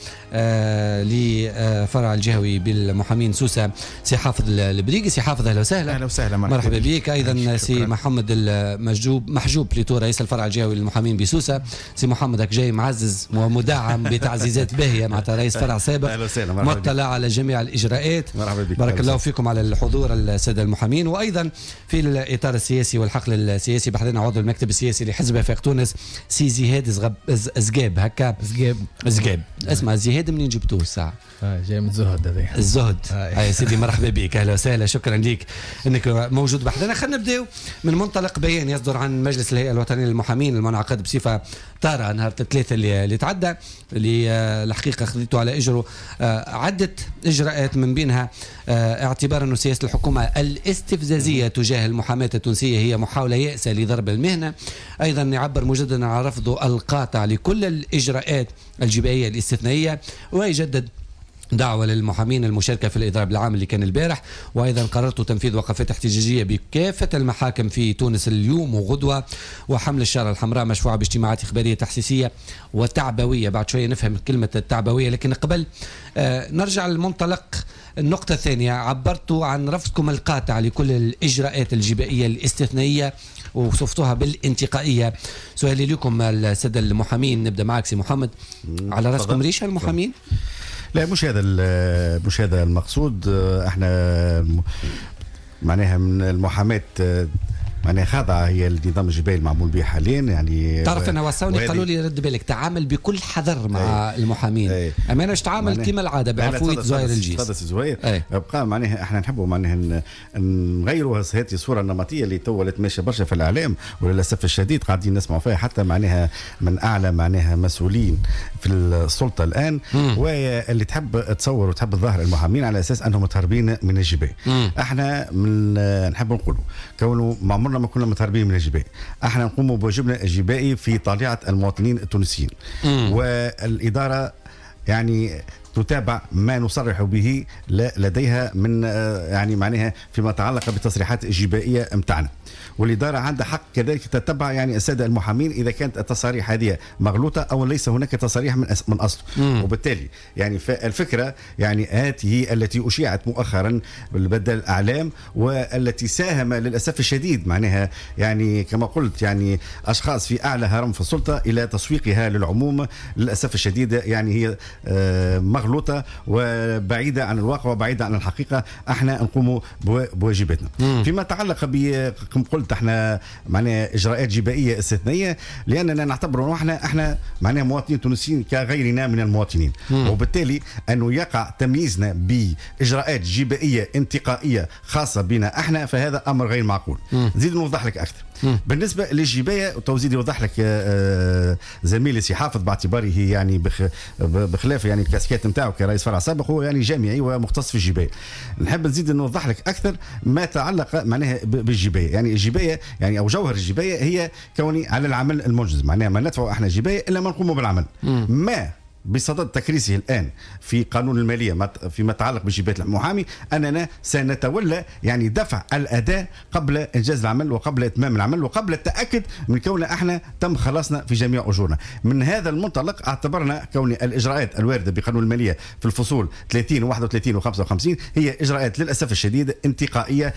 S3: لفرع الجهوي بالمحامين سوسة، سي حافظ البريقي. سي حافظ اهلا وسهلا.
S21: اهلا وسهلا،
S3: مرحبا بك. ايضا سي محمد محجوب بليتو رئيس الفرع الجهوي للمحامين بسوسة. سي محمد جاي معزز ومدعم بتعزيزات باهيه مع رئيس فرع سابق.
S21: اهلا وسهلا،
S3: مطلع على جميع الاجراءات.
S21: مرحبا بك.
S3: بارك الله فيكم على الحضور الساده المحامين. وايضا في الاطار السياسي والحقل السياسي بحثنا عضو المكتب السياسي لحزب وفاق تونس سي زهاد زقاب. هكا زقاب اسمع زهاد منين جبتوه الساعه؟
S21: جاي من الزهد. هذا
S3: الزهد. يا سيدي مرحبا بك، اهلا وسهلا، شكرا لك انك موجود بحثنا. خلينا نبداو من منطلق بيان يصدر عن مجلس الهيئه الوطنيه للمحامين المنعقد بصفه طارئه نهار الثلاثاء اللي تعدى، اللي الحقيقه خذيته على اجره عده اجراءات، من بينها اعتبار انه سياسه الحكومه الاستفزازيه تجاه المحاماه التونسيه هي محاوله يائسه لضرب المهنه. ايضا يعبر مجددا عن رفضه القاطع لكل الاجراءات الجبائيه الاستثنائيه، ويجدد دعوة للمحامين المشاركة في الإضراب العام اللي كان البارح. وأيضا قررت تنفيذ وقفات احتجاجية بكافة المحاكم في تونس اليوم وغدوة، وحمل الشارة الحمراء مشفوعة باجتماعات إخبارية تحسيسية وتعبوية. بعد شوية نفهم كلمة التعبوية، لكن قبل نرجع للمنطلق. النقطة الثانية، عبرتوا عن رفضكم القاطع لكل الإجراءات الجبائية الاستثنائية وصفتوها بالانتقائية. سؤالي لكم السادة المحامين، نبدأ معك سي محمد. على رأسكم ريشة المحامين؟
S21: لا، مش هذا المقصود. احنا معناها من المحاماة معناها خاضعة هي النظام الجبائي المعمول به حاليا. يعني
S3: تعرف انا وصلوني قالوا لي رد بالك تعامل بكل حذر مع المحامين. اما انا تعامل كما العاده بعفويه زهير الجيس.
S21: تفضل سي زهير. بقى معناها احنا نحبوا معناها نغيروا هذه الصوره النمطيه اللي تولت ماشيه برشا في الاعلام، وللاسف الشديد قاعدين نسمعوا فيها حتى معناها من اعلى معناها مسؤولين في السلطه الان، واللي تحب تصور وتحب تظهر المحامين على اساس انهم متهربين من الجبائي. احنا من نحب نقولوا كونه معمر ما كنا متهربين من الجبائي، احنا نقوم بواجبنا الجبائي في طليعه المواطنين التونسيين. والاداره يعني تتابع ما نصرح به لديها من يعني معناها فيما يتعلق بالتصريحات الجبائيه متاعنا، والإدارة عندها حق كذلك تتبع يعني السادة المحامين إذا كانت التصاريح هذه مغلوطة أو ليس هناك تصاريح من أصل. وبالتالي يعني الفكرة يعني هذه التي أشيعت مؤخرا بدل الأعلام، والتي ساهم للأسف الشديد معناها يعني كما قلت يعني أشخاص في أعلى هرم في السلطة إلى تسويقها للعموم، للأسف الشديد يعني هي مغلوطة وبعيدة عن الواقع وبعيدة عن الحقيقة. احنا نقوم بواجباتنا. فيما يتعلق كما قلت احنا معناها اجراءات جبائيه استثنائيه، لاننا نعتبر احنا معناها مواطنين تونسيين كغيرنا من المواطنين، وبالتالي انه يقع تمييزنا باجراءات جبائيه انتقائيه خاصه بنا احنا، فهذا امر غير معقول. نزيد نوضح لك اكثر. بالنسبه للجبايه وتوزيد يوضح لك زميلي سي حافظ، باعتباره يعني بخلاف يعني الكاسكيت نتاعو كرئيس فرع سابق هو يعني جامعي ومختص في الجبايه. نحب نزيد نوضح لك اكثر ما تعلق معناها بالجبايه. يعني الجبايه يعني او جوهر الجبايه هي كوني على العمل المنجز، معناها ما ندفع احنا جبايه الا ما نقوم بالعمل. ما بصدد تكريسه الآن في قانون المالية فيما يتعلق بجباية المحامي أننا سنتولى يعني دفع الأداء قبل إنجاز العمل وقبل إتمام العمل وقبل التأكد من كون احنا تم خلاصنا في جميع أجورنا. من هذا المنطلق اعتبرنا كون الإجراءات الواردة بقانون المالية في الفصول 30 و 31 و 55 هي إجراءات للأسف الشديد انتقائية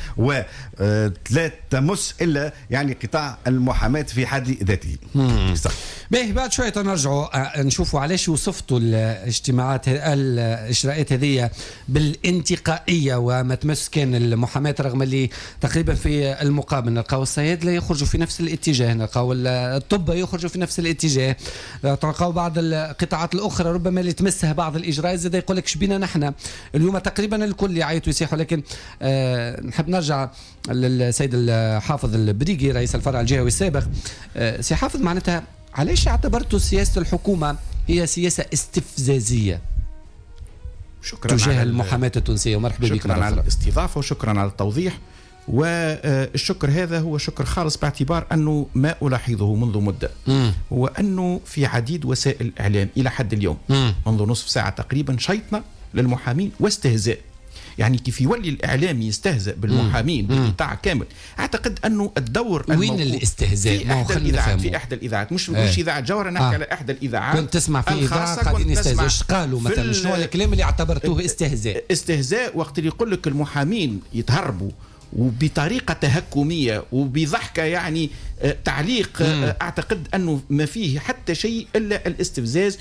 S21: ولا تمس إلا يعني قطاع المحاماة في حد ذاته.
S3: باهي بعد شوية نرجعوا نشوفوا علاش وصفتوا الإجراءات هذه بالانتقائية وما تمس كان المحاماة، رغم اللي تقريبا في المقابل نلقاو الصيادلة يخرجوا في نفس الاتجاه، نلقاو الطب يخرجوا في نفس الاتجاه، تلقاو بعض القطاعات الأخرى ربما اللي تمسها بعض الإجراءات زاد يقول لك شبينا نحن اليوم تقريبا الكل يعيطوا يصيحوا. لكن نحب نرجع للسيد الحافظ البريقي رئيس الفرع الجهوي السابق. سي حافظ، معناتها علاش اعتبرتوا سياسة الحكومة هي سياسة استفزازية
S10: شكرا
S3: تجاه المحاماة التونسية؟ ومرحبا بك.
S10: شكرا على الاستضافة وشكرا على التوضيح، والشكر هذا هو شكر خالص باعتبار أنه ما ألاحظه منذ مدة هو أنه في عديد وسائل الإعلام إلى حد اليوم منذ نصف ساعة تقريبا شيطنة للمحامين واستهزاء. يعني كيف يولي الإعلام يستهزأ بالمحامين بالقطاع كامل. أعتقد أنه الدور
S3: وين الاستهزاء؟
S10: في إحدى الإذاعات، مش إذاعة جوهرة، نحكي على إحدى الإذاعات.
S3: كنت تسمع في إذاعة قاعدين يستهزئوا، ايش قالوا مثلا؟ شنو الكلام اللي اعتبرتوه
S10: استهزاء وقت اللي يقول لك المحامين يتهربوا وبطريقة تهكمية وبضحكة، يعني تعليق أعتقد أنه ما فيه حتى شيء إلا الاستفزاز.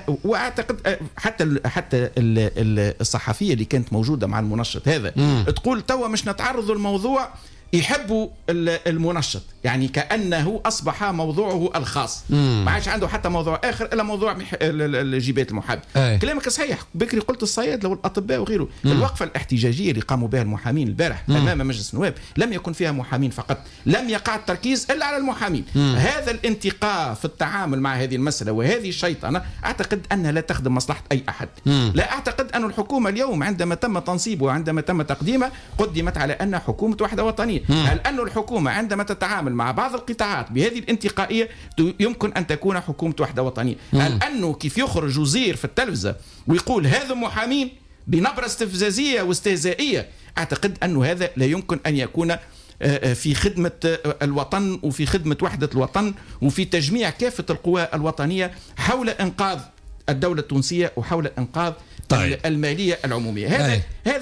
S10: وأعتقد حتى الصحفية اللي كانت موجودة مع المنشط هذا تقول توا مش نتعرض الموضوع يحبوا المنشط، يعني كأنه أصبح موضوعه الخاص، ما عادش عنده حتى موضوع آخر إلا موضوع جبات المحامي. كلامك صحيح، بكري قلت الصيادلة والأطباء وغيره. الوقفة الاحتجاجية اللي قاموا بها المحامين البارح أمام مجلس النواب لم يكن فيها محامين فقط، لم يقع التركيز إلا على المحامين. هذا الانتقاء في التعامل مع هذه المسألة وهذه الشيطنة أعتقد أنها لا تخدم مصلحة أي أحد. لا أعتقد أن الحكومة اليوم عندما تم تنصيبه وعندما تم تقديمه قدمت على أن حكومة وحدة وطنية. هل أن الحكومة عندما تتعامل مع بعض القطاعات بهذه الانتقائية يمكن أن تكون حكومة وحدة وطنية؟ هل أنه كيف يخرج وزير في التلفزة ويقول هذا محامين بنبرة استفزازية واستهزائية؟ أعتقد أنه هذا لا يمكن أن يكون في خدمة الوطن وفي خدمة وحدة الوطن وفي تجميع كافة القوى الوطنية حول إنقاذ الدولة التونسية وحول إنقاذ المالية العمومية.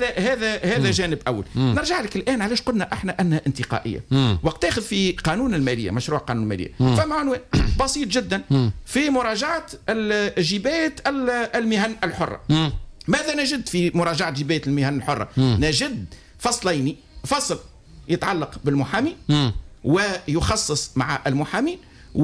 S10: هذا جانب أول. نرجع لك الآن علاش قلنا احنا أنها انتقائية. وقت تاخذ في قانون المالية، مشروع قانون المالية، فما عنوان بسيط جدا في مراجعة الجباية المهن الحرة. ماذا نجد في مراجعة جباية المهن الحرة؟ نجد فصلين، فصل يتعلق بالمحامي ويخصص مع المحامي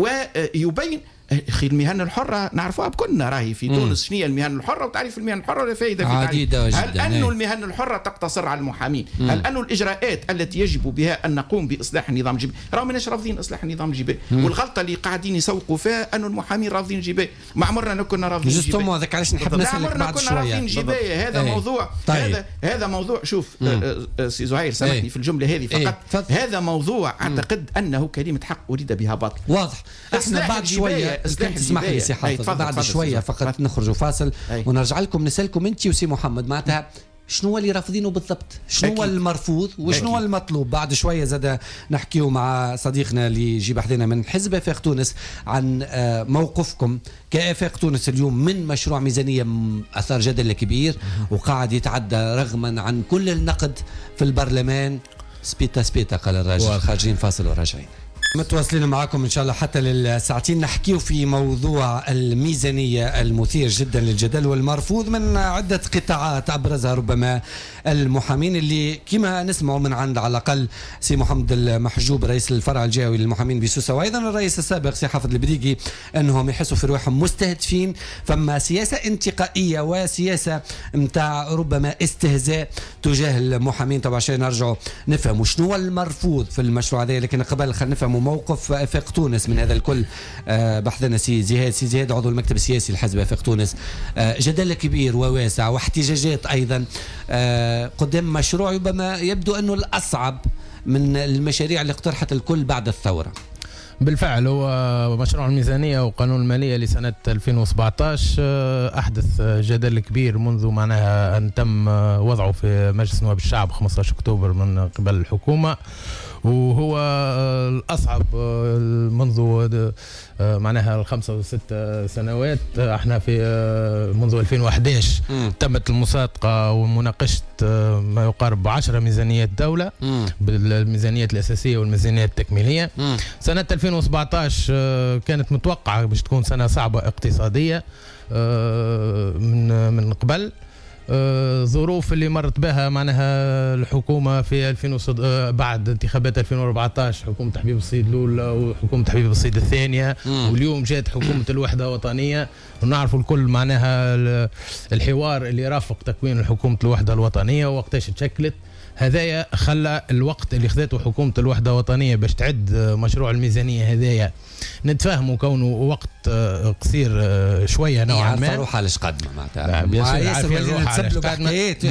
S10: ويبين اخي المهن الحره نعرفوها بكلنا، راهي في تونس شنو هي المهن الحره وتعريف المهن الحره ولا فائده في
S3: عديدة جدا.
S10: هل انه المهن الحره تقتصر على المحامين؟ هل انه الاجراءات التي يجب بها ان نقوم باصلاح النظام الجبائي؟ راهو ماناش رافضين اصلاح النظام الجبائي، والغلطه اللي قاعدين يسوقوا فيها انه المحامين رافضين الجبائي. ما عمرنا كنا رافضين
S3: جبائي، هذاك علاش نحب نسالك بعد شويه.
S10: رافضين جبائي هذا موضوع. هذا موضوع. شوف سي زهير سامحني في الجمله هذه فقط. هذا موضوع اعتقد انه كلمه حق اريد بها باطل.
S3: واضح. احنا بعد شويه تسمح لي سي حافظ بعد شويه فقط نخرجوا فاصل ونرجع لكم نسالكم انت وسي محمد معناتها شنو هو اللي رافضينه بالضبط، شنو هو المرفوض وشنو هو المطلوب. بعد شويه زاد نحكيو مع صديقنا اللي يجي بحذنا من حزب افاق تونس عن موقفكم كافاق تونس اليوم من مشروع ميزانيه اثار جدل كبير وقاعد يتعدى رغما عن كل النقد في البرلمان. سبيتا قال الراجل. خارجين فاصل وراجعين. متواصلين معكم إن شاء الله حتى للساعتين نحكيو في موضوع الميزانية المثير جدا للجدل والمرفوض من عدة قطاعات أبرزها ربما المحامين اللي كما نسمعوا من عند على الأقل سي محمد المحجوب رئيس الفرع الجهوي للمحامين بسوسة وأيضا الرئيس السابق سي حافظ البديقي أنهم يحسوا في رواحهم مستهدفين. فما سياسة انتقائية وسياسة متاع ربما استهزاء تجاه المحامين. طبعا شيء نرجعوا نفهموا شنو هو المرفوض في المشروع هذا، لكن قبل خلينا نفهموا موقف افاق تونس من هذا الكل. بحثنا سي زياد عضو المكتب السياسي لحزب افاق تونس. جدل كبير وواسع واحتجاجات ايضا قدام مشروع ربما يبدو انه الاصعب من المشاريع اللي اقترحت الكل بعد الثوره.
S22: بالفعل هو مشروع الميزانية وقانون المالية لسنة 2017 أحدث جدل كبير منذ معناها أن تم وضعه في مجلس نواب الشعب 15 أكتوبر من قبل الحكومة، وهو الأصعب منذ معناها 5 و 6 سنوات. احنا في منذ 2011 تمت المصادقة ومناقشة ما يقارب 10 ميزانيات دولة بالميزانيات الأساسية والميزانيات التكميلية. سنة 2017 كانت متوقعة باش تكون سنة صعبة اقتصادية من قبل، ظروف اللي مرت بها معناها الحكومة في بعد انتخابات 2014 حكومة حبيب السيد الأولى وحكومة حبيب السيد الثانية واليوم جات حكومة الوحدة الوطنية ونعرف الكل معناها الحوار اللي رافق تكوين الحكومة الوحدة الوطنية وقتاش تشكلت. هذايا خلى الوقت اللي خذته حكومة الوحدة الوطنية باش تعد مشروع الميزانية هذايا نتفاهموا كونه وقت قصير شوية نوعا ما.
S3: روح على قدمه معناتها
S22: ياسر روح على قدمه.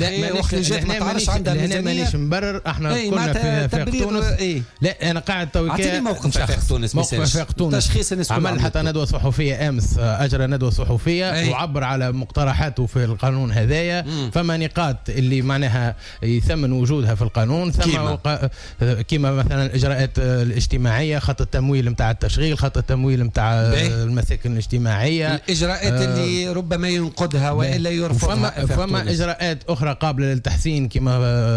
S22: لا مانيش مبرر احنا كنا في فاق تونس. لا انا قاعد توكي
S3: موقف فاق تونس.
S22: موقف فاق تونس عمل حتى ندوة صحفية امس، اجرى ندوة صحفية وعبر على مقترحاته في القانون هذايا. فما نقاط اللي معناها يثمن وجودها في القانون، ثم كيما مثلا الاجراءات الاجتماعية، خط التمويل نتاع التشغيل، خط التمويل نتاع المساكن الاجتماعية،
S3: الإجراءات اللي ربما ينقضها وإلا يرفضها.
S22: فما إجراءات أخرى قابلة للتحسين كما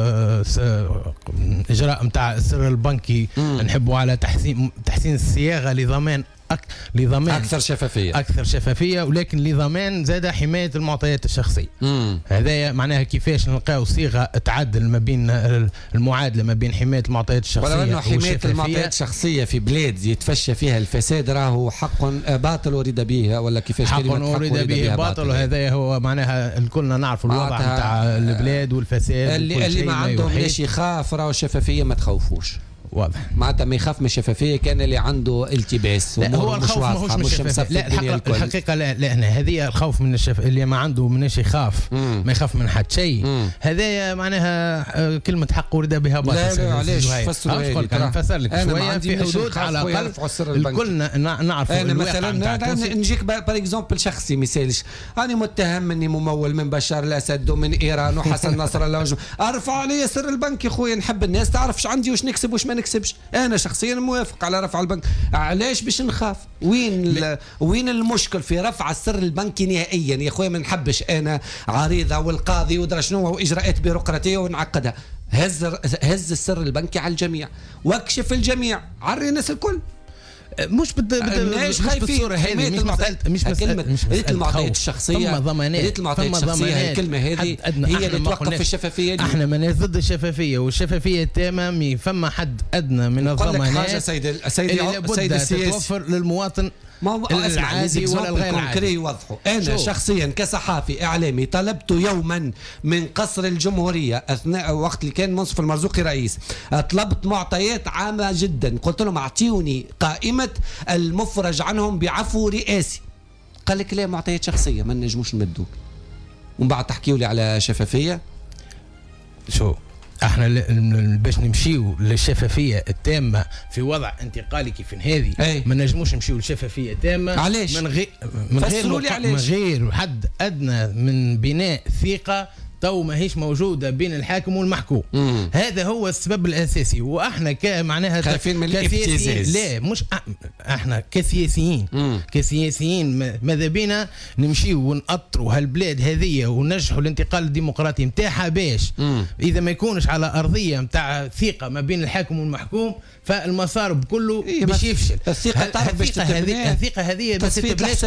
S22: إجراء نتاع السر البنكي. نحبوا على تحسين الصياغة لضمان
S3: أكثر شفافية
S22: ولكن لضمان زاد حماية المعطيات الشخصية. هذا معناها كيفاش نلقاو صيغة تعدل ما بين المعادلة ما بين حماية المعطيات الشخصية
S3: ولو أنه حماية المعطيات الشخصية في بلاد يتفشى فيها الفساد راهو حق باطل ورد به، ولا كيفاش
S22: حق ورد به باطل. وهذا هو معناها الكلنا نعرف الوضع نتاع البلاد والفساد
S3: اللي ما عندهم ليش يخاف راهو الشفافية ما تخوفوش.
S22: واضح
S3: معناتها ما يخاف من الشفافيه كان اللي عنده التباس.
S22: لا هو الخوف ماهوش من الشفافيه. لا الحقيقه لا هذه الخوف من اللي ما عنده مناش يخاف ما يخاف من حد شيء. هذايا معناها كلمه حق ورد بها باطل.
S3: لا علاش فسروا
S22: نفسر لك شويه في حدود على الاقل الكل نعرف.
S3: انا مثلا نجيك باغ اكزومبل شخصي مثالش، انا متهم اني ممول من بشار الاسد ومن ايران وحسن نصر الله ارفع علي سر البنك يا خويا. نحب الناس تعرف ايش عندي واش نكسب واش ما نكسبش. انا شخصيا موافق على رفع البنك. علاش باش نخاف؟ وين المشكل في رفع السر البنكي نهائيا يا خويا؟ ما نحبش انا عريضه والقاضي ودرا شنو واجراءات بيروقراطيه ونعقدها. هز السر البنكي على الجميع واكشف الجميع عري الناس الكل.
S22: مش بالصوره هذه مش
S3: المعطيات الشخصيه.
S22: ثم ضمانات
S3: الكلمه هذه هي اللي توقف في الشفافيه.
S22: احنا ما ضد الشفافيه والشفافيه التامه. فما حد ادنى من الضمانات
S3: سيدي
S22: تتوفر للمواطن العادي ولا الغير عادي.
S3: يوضحوا. انا شخصيا كصحافي اعلامي طلبت يوما من قصر الجمهوريه اثناء وقت اللي كان منصف المرزوقي رئيس، طلبت معطيات عامه جدا. قلت لهم اعطيوني قائمه المفرج عنهم بعفو رئاسي. قال لك لا معطيات شخصيه ما نجموش نمدوك. ومن بعد تحكيوا لي على شفافيه.
S22: احنا باش نمشيو للشفافيه التامه في وضع انتقالي كيف هذه ما نجموش نمشيو للشفافيه تامه.
S3: علاش؟
S22: من غير حد ادنى من بناء ثقه تو ماهيش موجوده بين الحاكم والمحكوم. هذا هو السبب الاساسي. واحنا كمعناها
S3: خايفين من الابتزاز.
S22: لا مش احنا كسياسيين ماذا بينا نمشيو ونقطروا هالبلاد هذه وننجحوا الانتقال الديمقراطي نتاعها باش اذا ما يكونش على ارضيه نتاع ثقه ما بين الحاكم والمحكوم فالمسار بكله باش يفشل. الثقه هذه بس
S3: تتبناش.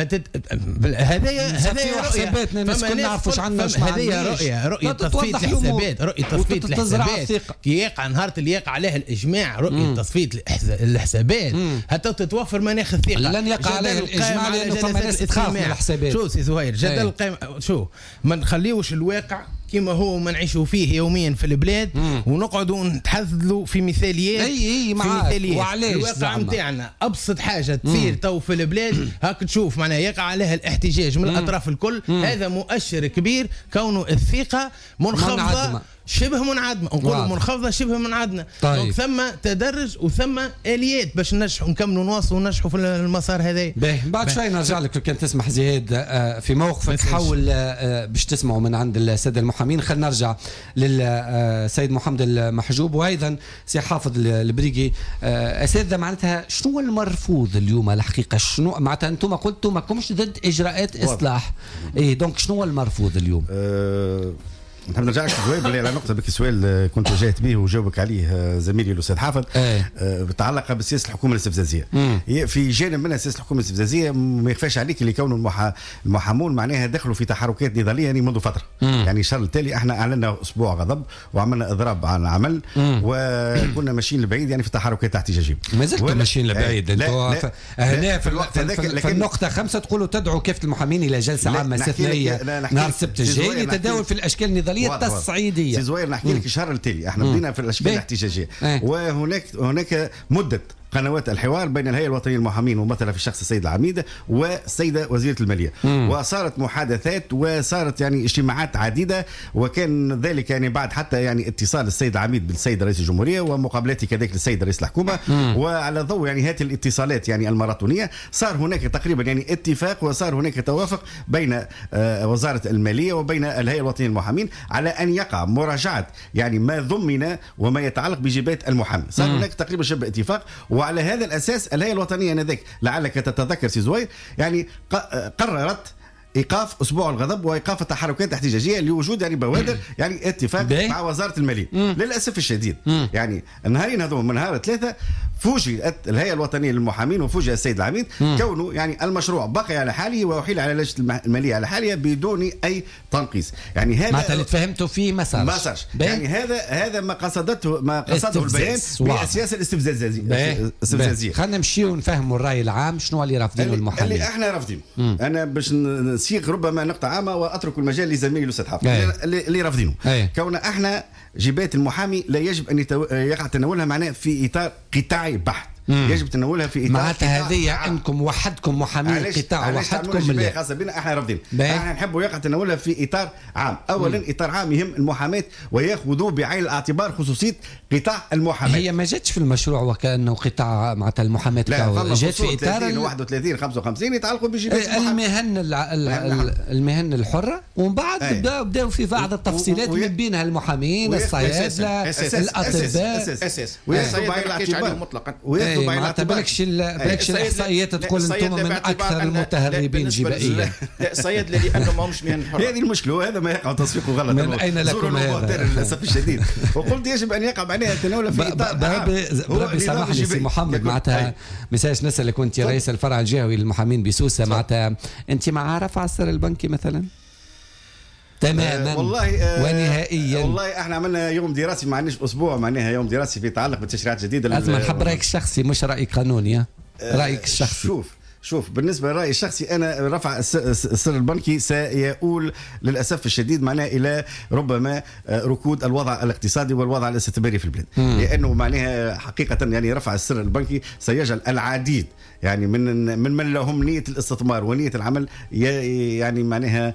S22: هذه
S3: حساباتنا الناس كلنا نعرفوش عنها.
S22: رؤية تصفية الحسابات. رؤية تصفية الحسابات كي يقع نهار اللي يقع عليها الإجماع. رؤية تصفية الحسابات حتى تتوفر مناخ الثقة.
S3: لن يقع عليه الإجماع لأنه فما ناس تخاف من الحسابات.
S22: شو سي زهير جدل القائمة. ما نخليوش الواقع كما هو ما نعيشوا فيه يوميا في البلاد ونقعدوا نتحدثوا في مثاليات. الواقع نتاعنا ابسط حاجه تصير تو في البلاد هاك تشوف معناها يقع عليها الاحتجاج من الاطراف الكل. هذا مؤشر كبير كونه الثقه منخفضه شبه منعدمه. نقولوا منخفضه شبه منعدمه.
S3: طيب.
S22: ثم تدرج وثم اليات باش ننجحوا نكملوا نواصلوا وننجحوا في المسار هذا.
S3: بعد شوي نرجع لك كان تسمح زياد في موقفك حول باش تسمعوا من عند الساده المحامين. خلينا نرجع للسيد محمد المحجوب وايضا سي حافظ البريقي. اساتذه معناتها شنو المرفوض اليوم الحقيقه؟ شنو معناتها انتم قلتوا ماكمش ضد اجراءات اصلاح دونك شنو المرفوض اليوم؟
S21: نحب نرجع لك جواب على نقطه بك سؤال كنت واجهت به وجاوبك عليه زميلي الاستاذ حافظ متعلقه بسياسه الحكومه الاستفزازيه. في جانب منها سياسه الحكومه الاستفزازيه ما يخفاش عليك اللي كونوا المحامون معناها دخلوا في تحركات نضاليه يعني منذ فتره. يعني الشهر التالي احنا اعلنا اسبوع غضب وعملنا اضراب عن العمل وكنا ماشيين لبعيد يعني في تحركات احتجاجيه.
S3: ما زلتوا ماشيين لبعيد انتوا هنا في الوقت هذاك في النقطه 5 تقولوا تدعوا كافه المحامين الى جلسه عامه استثنائيه نهار السبت الجاي لتداول في الاشكال النضاليه التصعيديه.
S21: سي زوير نحكي لك الشهر التالي احنا بدينا في الاشكال الاحتجاجيه وهناك مده قنوات الحوار بين الهيئة الوطنية للمحامين ممثلة في الشخص السيد العميد والسيدة وزيرة المالية وصارت محادثات وصارت يعني اجتماعات عديدة وكان ذلك يعني بعد حتى يعني اتصال السيد العميد بالسيد رئيس الجمهورية ومقابلته كذلك للسيد رئيس الحكومة وعلى ضوء يعني هذه الاتصالات يعني الماراثونية صار هناك تقريبا يعني اتفاق وصار هناك توافق بين وزارة المالية وبين الهيئة الوطنية للمحامين على أن يقع مراجعة يعني ما ضمن وما يتعلق بجباية المحامي. صار هناك تقريبا شبه اتفاق وعلى هذا الأساس الهيئة الوطنية آنذاك لعلك تتذكر سي زوير يعني قررت ايقاف اسبوع الغضب وايقاف التحركات الاحتجاجيه لوجود يعني بوادر يعني اتفاق مع وزاره الماليه. للاسف الشديد يعني النهارين هذول من نهار 3 فوجئت الهيئه الوطنيه للمحامين وفوجئ السيد العميد كونه يعني المشروع بقي على حاله واحيل على لجنه الماليه على حالها بدون اي تنقيص. يعني هذا
S3: معناتها اللي تفهمته فيه
S21: مسارش يعني هذا ما قصده البيان بالسياسه الاستفزازيه.
S3: خلينا نمشيو ونفهموا الراي العام شنو اللي رافضينه المحامين.
S21: اللي احنا رافضين انا باش نسيق ربما نقطة عامة واترك المجال لزميلي الاستاذ حافظ اللي رافضينه كون احنا جباية المحامي لا يجب ان يقع تناولها معناه في اطار قطاعي بحت. يجب تناولها في اطار
S3: معناتها هذه عندكم وحدكم محامين القطاع وحدكم
S21: اللي خاصه بنا احنا رافضين. احنا نحبوا يقع تناولها في اطار عام. اولا اطار عام يهم المحاماه وياخذوا بعين الاعتبار خصوصيه قطاع المحاماه.
S3: هي ما جاتش في المشروع وكانه قطاع معناتها المحاماه جات في اطار
S21: 31 55 يتعلقوا بجباية
S3: المهن الحره ومن بعد بداوا في بعض التفصيلات من بينها المحامين الصيادله الاطباء
S21: وياخذوا بعين الاعتبار مطلقا
S3: ما بالكش الاحصائيات تقول انتم من اكثر المتهربين جبائيا.
S10: لا الصيادله لانه ما همش مهن حره.
S21: هذه المشكله وهذا ما يقع تسويقه غلط.
S3: من اين لكم هذا
S21: للاسف الشديد. وقلت يجب ان يقع معناها تناول في
S3: بربي سامح لي سي محمد معناتها مساج نسالك كنت رئيس الفرع الجهوي للمحامين بسوسه معناتها انت مع رفع السر البنكي مثلا؟ تماما
S21: والله
S3: ونهائيا.
S21: والله احنا عملنا يوم دراسي ما عندناش اسبوع معناها يوم دراسي في تعلق بالتشريعات الجديده.
S3: لازم نحب رايك الشخصي مش راي قانوني. رايك الشخصي.
S21: شوف بالنسبه لرأيي الشخصي انا رفع السر البنكي سيؤول للاسف الشديد معناه الى ربما ركود الوضع الاقتصادي والوضع الاستثماري في البلاد. لانه معناها حقيقه يعني رفع السر البنكي سيجعل العديد يعني من لهم نيه الاستثمار ونيه العمل يعني معناها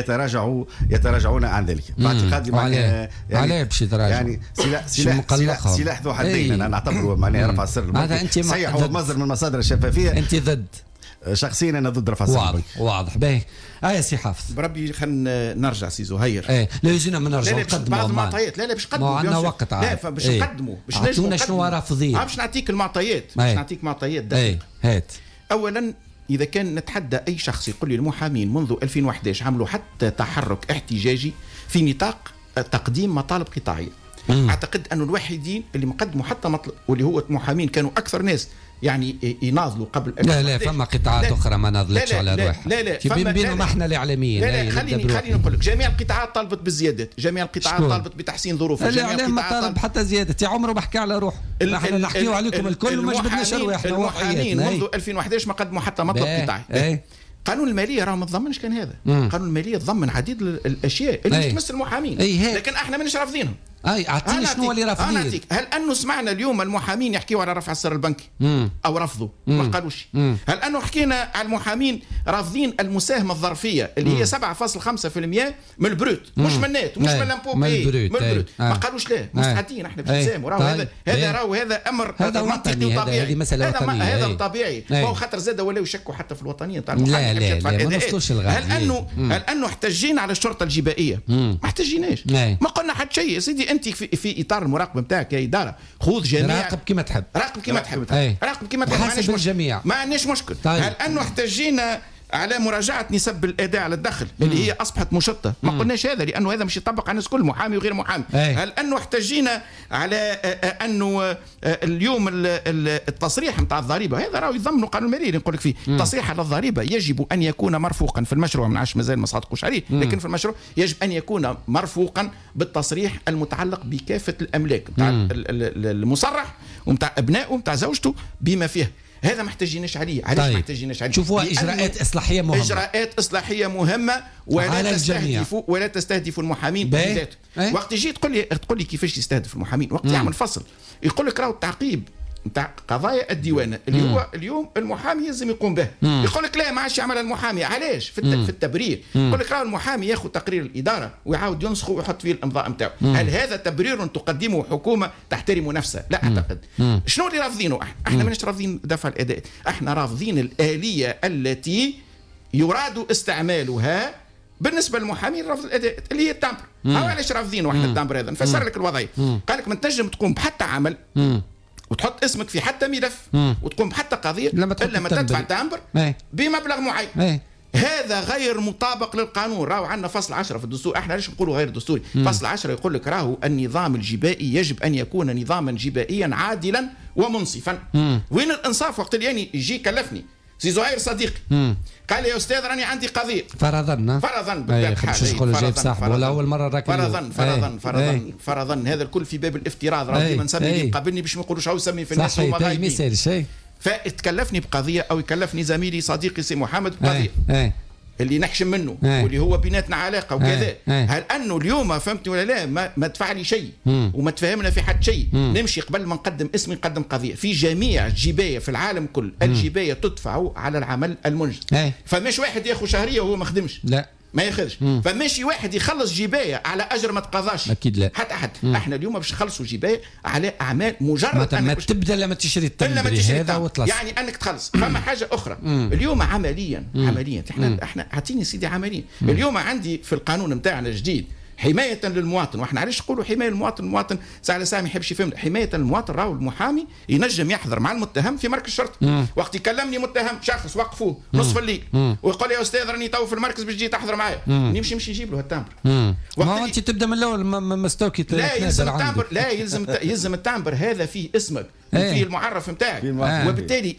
S21: يتراجعون عن ذلك. باعتقادي معناها
S3: يعني باش يتراجعوا
S21: يعني سلاح ذو حدين. انا نعتبره معناها رفع السر البنكي صحيح هو مصدر من مصادر الشفافيه.
S3: انت ضد؟
S21: شخصيا انا ضد رفع السر.
S3: واضح باهي. يا سي حافظ
S10: بربي خلينا نرجع سي زهير.
S3: لا يجينا ما نرجعوا نقدموا
S10: بعض المعطيات. لا باش نقدموا
S3: عندنا وقت
S10: لا باش نقدموا باش نجموا
S3: شنو رافضين.
S10: باش نعطيك المعطيات باش نعطيك معطيات دقيقة.
S3: هات
S10: اولا اذا كان نتحدى اي شخص يقول لي المحامين منذ 2011 عملوا حتى تحرك احتجاجي في نطاق تقديم مطالب قطاعيه. اعتقد انه الوحيدين اللي مقدموا حتى مطلب واللي هو محامين كانوا اكثر ناس يعني يناضلوا قبل.
S3: لا فما قطاعات اخرى ما ناضلتش على روحها.
S10: لا
S3: في بينهم احنا الاعلاميين.
S10: لا خليني نقول لك جميع القطاعات طالبت بالزيادات. جميع القطاعات طالبت بتحسين ظروفها.
S3: الاعلام ما طالب حتى زياده. يا عمره بحكي على روحه. احنا نحكيو عليكم الكل وما جبدناش رواحنا.
S10: المحامين منذ 2011 ما قدموا حتى مطلب قطاعي. قانون الماليه راه ما تضمنش كان هذا. قانون الماليه تضمن عديد الاشياء اللي تمس المحامين. لكن احنا ماناش رافضينهم.
S3: اعطيني شنو اللي رافضين.
S10: هل انه سمعنا اليوم المحامين يحكيوا على رفع السر البنكي او رفضوا؟ ما قالوش. هل انه حكينا على المحامين رافضين المساهمه الظرفيه اللي هي 7.5% من البروت مش من النت مش من الامبو من البروت ما قالوش لا مستعدين احنا باش نساهموا. هذا امر منطقي وطبيعي. هذا طبيعي. هو خاطر زاد ولاو يشكوا حتى في الوطنيه نتاع المحامين.
S3: لا ما نوصلوش
S10: هل انه احتجينا على الشرطه الجبائيه؟ ما احتجيناش. ما قلنا حتى شيء. سيدي انت في اطار المراقبه نتاعك يا اداره خذ جميع
S3: راقب كما تحب.
S10: راقب كما تحب. ما عندناش
S3: الجميع.
S10: ما عندناش مشكل. هل انه احتجينا على مراجعه نسب الاداء على الدخل اللي هي اصبحت مشطه. ما قلناش هذا لانه هذا مش يطبق على الناس الكل، محامي وغير محامي. هل انه احتجينا على انه اليوم التصريح نتاع الضريبه هذا راهو يضمن قانون الماليه اللي نقول لك فيه. التصريح على الضريبه يجب ان يكون مرفوقا في المشروع، ما نعرفش مازال ما صادقوش عليه، لكن في المشروع يجب ان يكون مرفوقا بالتصريح المتعلق بكافه الاملاك نتاع المصرح ومتاع ابنائه ومتاع زوجته بما فيها. هذا ما احتاجيناش عليه. علاش ما احتاجيناش عليه؟
S3: شوفوها اجراءات اصلاحيه مهمه،
S10: اجراءات اصلاحيه مهمه ولا تستهدف المحامين بذاته. وقت يجي تقول لي كيفاش يستهدف المحامين، وقت يعمل فصل يقول لك راهو التعقيب نتاع قضايا الديوانه اللي هو اليوم المحامي يلزم يقوم به. يقول لك لا ما عادش يعملها المحامي. علاش؟ في التبرير يقول لك راهو المحامي ياخذ تقرير الاداره ويعاود ينسخه ويحط فيه الامضاء نتاعو. هل هذا تبرير تقدمه حكومه تحترم نفسها؟ لا اعتقد. شنو اللي رافضينه؟ احنا ماناش رافضين دفع الاداء، احنا رافضين الاليه التي يراد استعمالها بالنسبه للمحامي رفض الاداء اللي هي التامبر. علاش رافضينه احنا التامبر هذا؟ نفسر لك الوضعيه. قال لك ما تنجم تقوم بحتى عمل وتحط اسمك في حتى ملف وتقوم بحتى قضيه الا ما تدفع تامبر بمبلغ معين. هذا غير مطابق للقانون. راهو عندنا فصل 10 في الدستور. احنا ليش نقولوا غير دستوري؟ فصل 10 يقول لك راهو النظام الجبائي يجب ان يكون نظاما جبائيا عادلا ومنصفا. وين الانصاف؟ وقت اللي يعني يجي كلفني سي زهير صديقي قال لي يا استاذ راني عندي قضيه فرضا بالطبيعه
S3: الحال جايب صاحبه ولا اول مره راك
S10: فرضا هذا الكل في باب الافتراض. راه ما نسمي اللي قابلني باش ما نقولوش هاو سمي في الناس هما غايبين. فتكلفني بقضيه او يكلفني زميلي صديقي سي محمد بقضيه اللي نحشم منه واللي هو بيناتنا علاقه وكذا. هل انه اليوم فهمتني ولا لا ما دفع لي شيء وما تفاهمنا في حد شيء نمشي قبل ما نقدم اسمي نقدم قضيه؟ في جميع الجبايه في العالم كل الجبايه تدفع على العمل المنجز. فماش واحد ياخذ شهريه وهو ما خدمش، لا ما ياخذش. فماشي واحد يخلص جبايه على اجر ما تقضاش،
S3: اكيد لا
S10: حتى احد. احنا اليوم باش نخلصوا جبايه على اعمال مجرد
S3: ما تبدا لما تشري التمبري هذا وتخلص،
S10: يعني انك تخلص. فما حاجه اخرى اليوم عمليا احنا اعطيني سيدي عمليا. اليوم عندي في القانون نتاعنا الجديد حماية للمواطن. واحنا علاش نقولوا حماية للمواطن؟ المواطن ساعة ساعة ما يحبش يفهم. حماية للمواطن راهو المحامي ينجم يحضر مع المتهم في مركز الشرطة. وقت يكلمني متهم شخص وقفوه نصف الليل ويقول لي يا استاذ راني تو في المركز باش تجي تحضر معايا، نمشي نجيب له التامبر.
S3: ما انت تبدا من الاول مستوكي.
S10: لا يلزم التامبر، لا يلزم التامبر هذا فيه اسمك وفيه المعرف نتاعك. وبالتالي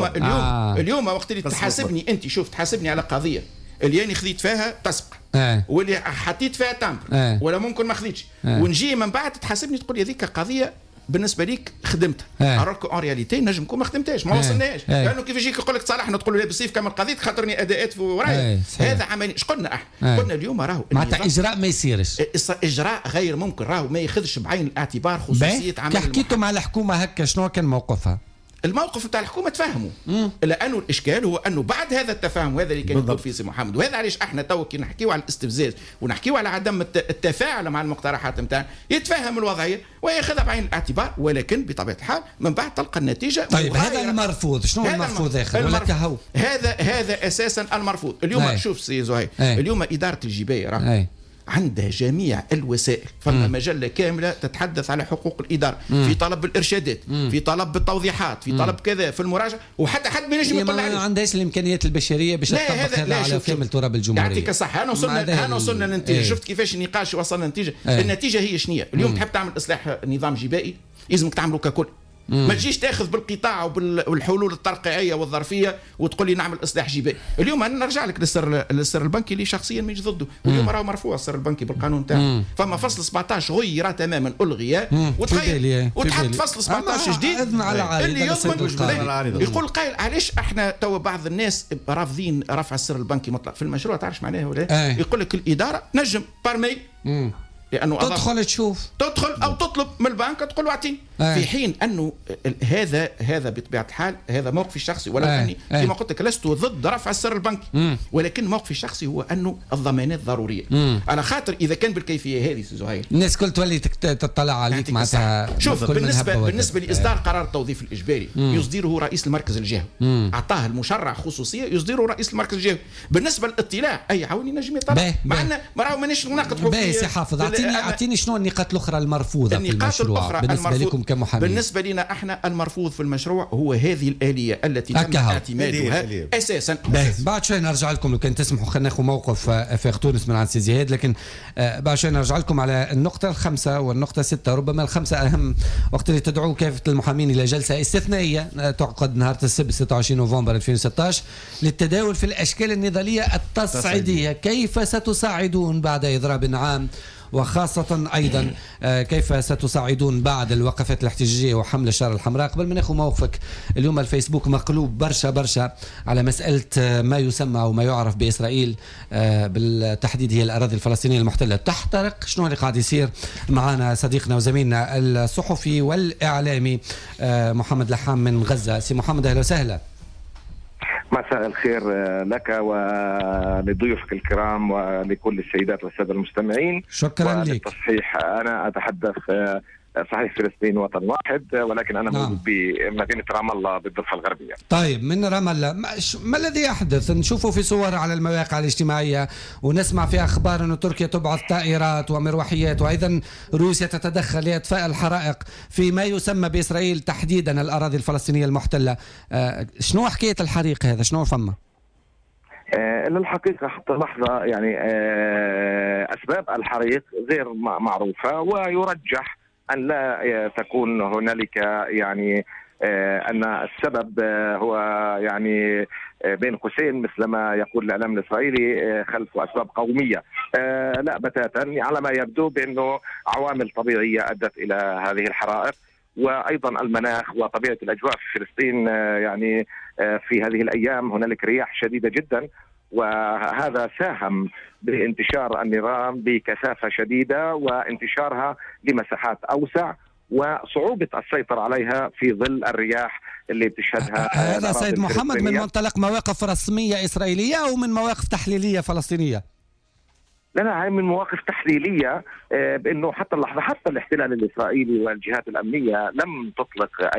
S10: اليوم وقت اللي تحاسبني انت، شوف تحاسبني على قضية اللي أنا خذيت فيها تسبق واللي حطيت فيها تامبر ولا ممكن ما خذيتش، ونجي من بعد تحاسبني تقول لي هذيك قضيه بالنسبه ليك خدمتها. اراك اون رياليتي نجم نكون ما خدمتهاش، ما وصلناش. لانه كيف يجيك يقول لك تصالحنا تقول له لا بالصيف كمل قضيتك خاطرني اداءات في ورايا. هذا عملي. ايش قلنا احنا؟ قلنا اليوم راهو
S3: معناتها اجراء ما يصيرش،
S10: اجراء غير ممكن، راهو ما ياخذش بعين الاعتبار خصوصيه عمل.
S3: حكيتوا مع الحكومه هكا شنو كان موقفها؟
S10: الموقف نتاع الحكومه تفهموا، لانه الاشكال هو انه بعد هذا التفاهم وهذا اللي كان يقول فيه سي محمد، وهذا علاش احنا تو كي نحكيو على الاستفزاز ونحكيو على عدم التفاعل مع المقترحات نتاعنا يتفهم الوضعيه وياخذها بعين الاعتبار، ولكن بطبيعه الحال من بعد تلقى النتيجه.
S3: طيب هذا المرفوض، شنو المرفوض اخر ولا كهو؟
S10: هذا اساسا المرفوض. اليوم شوف سي زهير، اليوم اداره الجبايه راه عندها جميع الوسائل. فما مجلة كاملة تتحدث على حقوق الإدارة في طلب الإرشادات، في طلب التوضيحات، في طلب كذا في المراجعة، وحتى حد ما ينجم يطلع عليه.
S3: ما عندهاش الإمكانيات البشرية باش تطبق هذا على كامل تراب الجمهورية.
S10: يعطيك الصحة. أنا وصلنا للنتيجة. شفت كيفاش النقاش وصلنا للنتيجة. النتيجة هي شنية؟ اليوم تحب تعمل إصلاح نظام جبائي لازمك تعمله ككل. ما تجيش تاخذ بالقطاع والحلول الترقيعيه والظرفيه وتقول لي نعمل اصلاح جبائي. اليوم انا نرجع لك للسر البنكي اللي شخصيا مش ضده. اليوم راه مرفوع السر البنكي بالقانون تاعه. فما فصل 17 غير تماما، الغي وتغير وتحط فصل 17 جديد اللي يضمن. يقول قائل علاش احنا تو بعض الناس رافضين رفع السر البنكي مطلق في المشروع؟ تعرفش معناه ولا؟ يقول لك الاداره نجم بارميل لانه
S3: تدخل تشوف،
S10: تدخل او تطلب من البنك تقول له اعطيني، في حين انه هذا بطبيعه الحال هذا موقفي الشخصي، ولو اني كما قلت لك لست ضد رفع السر البنكي، ولكن موقفي الشخصي هو انه الضمانات ضروريه. على خاطر اذا كان بالكيفيه هذه زهير
S3: الناس كل تولي تطلع عليك معناتها.
S10: شوف بالنسبه لاصدار قرار التوظيف الاجباري يصدره رئيس المركز الجهوي، اعطاه المشرع خصوصيه يصدره رئيس المركز الجهوي. بالنسبه للاطلاع اي عون ينجم يطلع، معنا راهو مانيش نناقض
S3: حقوق. سي حافظ اعطيني شنو النقاط الاخرى المرفوضه في المشروع بالنسبه لكم كمحامين؟
S10: بالنسبه لنا احنا المرفوض في المشروع هو هذه الآلية التي تم اعتمادها اساسا.
S3: بعد شوي نرجع لكم لو كان تسمحوا، خلينا ناخذ موقف في تونس من عند سي زياد، لكن بعد شوي نرجع لكم على النقطه الخامسة والنقطه 6. ربما الخمسة اهم، وقت اللي تدعو كافه المحامين الى جلسه استثنائيه تعقد نهار السبت 26 نوفمبر 2016 للتداول في الاشكال النضاليه التصعيديه. كيف ستساعدون بعد اضراب عام، وخاصة أيضا كيف ستساعدون بعد الوقفات الاحتجاجية وحمل الشارة الحمراء؟ قبل ما ناخذ موقفك، اليوم الفيسبوك مقلوب برشا على مسألة ما يسمى وما يعرف بإسرائيل، بالتحديد هي الأراضي الفلسطينية المحتلة تحترق. شنو اللي قاعد يصير؟ معنا صديقنا وزميلنا الصحفي والإعلامي محمد لحام من غزة. سي محمد أهلا وسهلا.
S11: مساء الخير لك ولضيوفك الكرام ولكل السيدات والسادة المستمعين.
S3: شكرا لك.
S11: للتصحيح، أنا أتحدث صحيح فلسطين وطن واحد، ولكن أنا موجود بمدينة رام الله بالضفة الغربية.
S3: طيب، من رام الله ما الذي يحدث؟ نشوفه في صور على المواقع الاجتماعية ونسمع في أخبار أن تركيا تبعث طائرات ومروحيات، وأيضا روسيا تتدخل لإطفاء الحرائق في ما يسمى بإسرائيل تحديدا الأراضي الفلسطينية المحتلة. شنو حكاية الحريق هذا؟ شنو فما؟
S11: للحقيقة حتى لحظة يعني أسباب الحريق غير معروفة، ويرجح أن لا تكون هنالك يعني أن السبب هو يعني بين قوسين مثل ما يقول الإعلام الإسرائيلي خلف أسباب قومية. لا بتاتا، على ما يبدو بأنه عوامل طبيعية أدت إلى هذه الحرائق، وأيضا المناخ وطبيعة الأجواء في فلسطين. يعني في هذه الأيام هنالك رياح شديدة جدا، وهذا ساهم بانتشار النيران بكثافة شديدة وانتشارها لمساحات أوسع وصعوبة السيطرة عليها في ظل الرياح اللي بتشهدها.
S3: هذا سيد محمد من منطلق مواقف رسمية إسرائيلية أو من مواقف تحليلية فلسطينية؟
S11: لا، هي من مواقف تحليلية، بأنه حتى اللحظة حتى الاحتلال الإسرائيلي والجهات الأمنية لم تطلق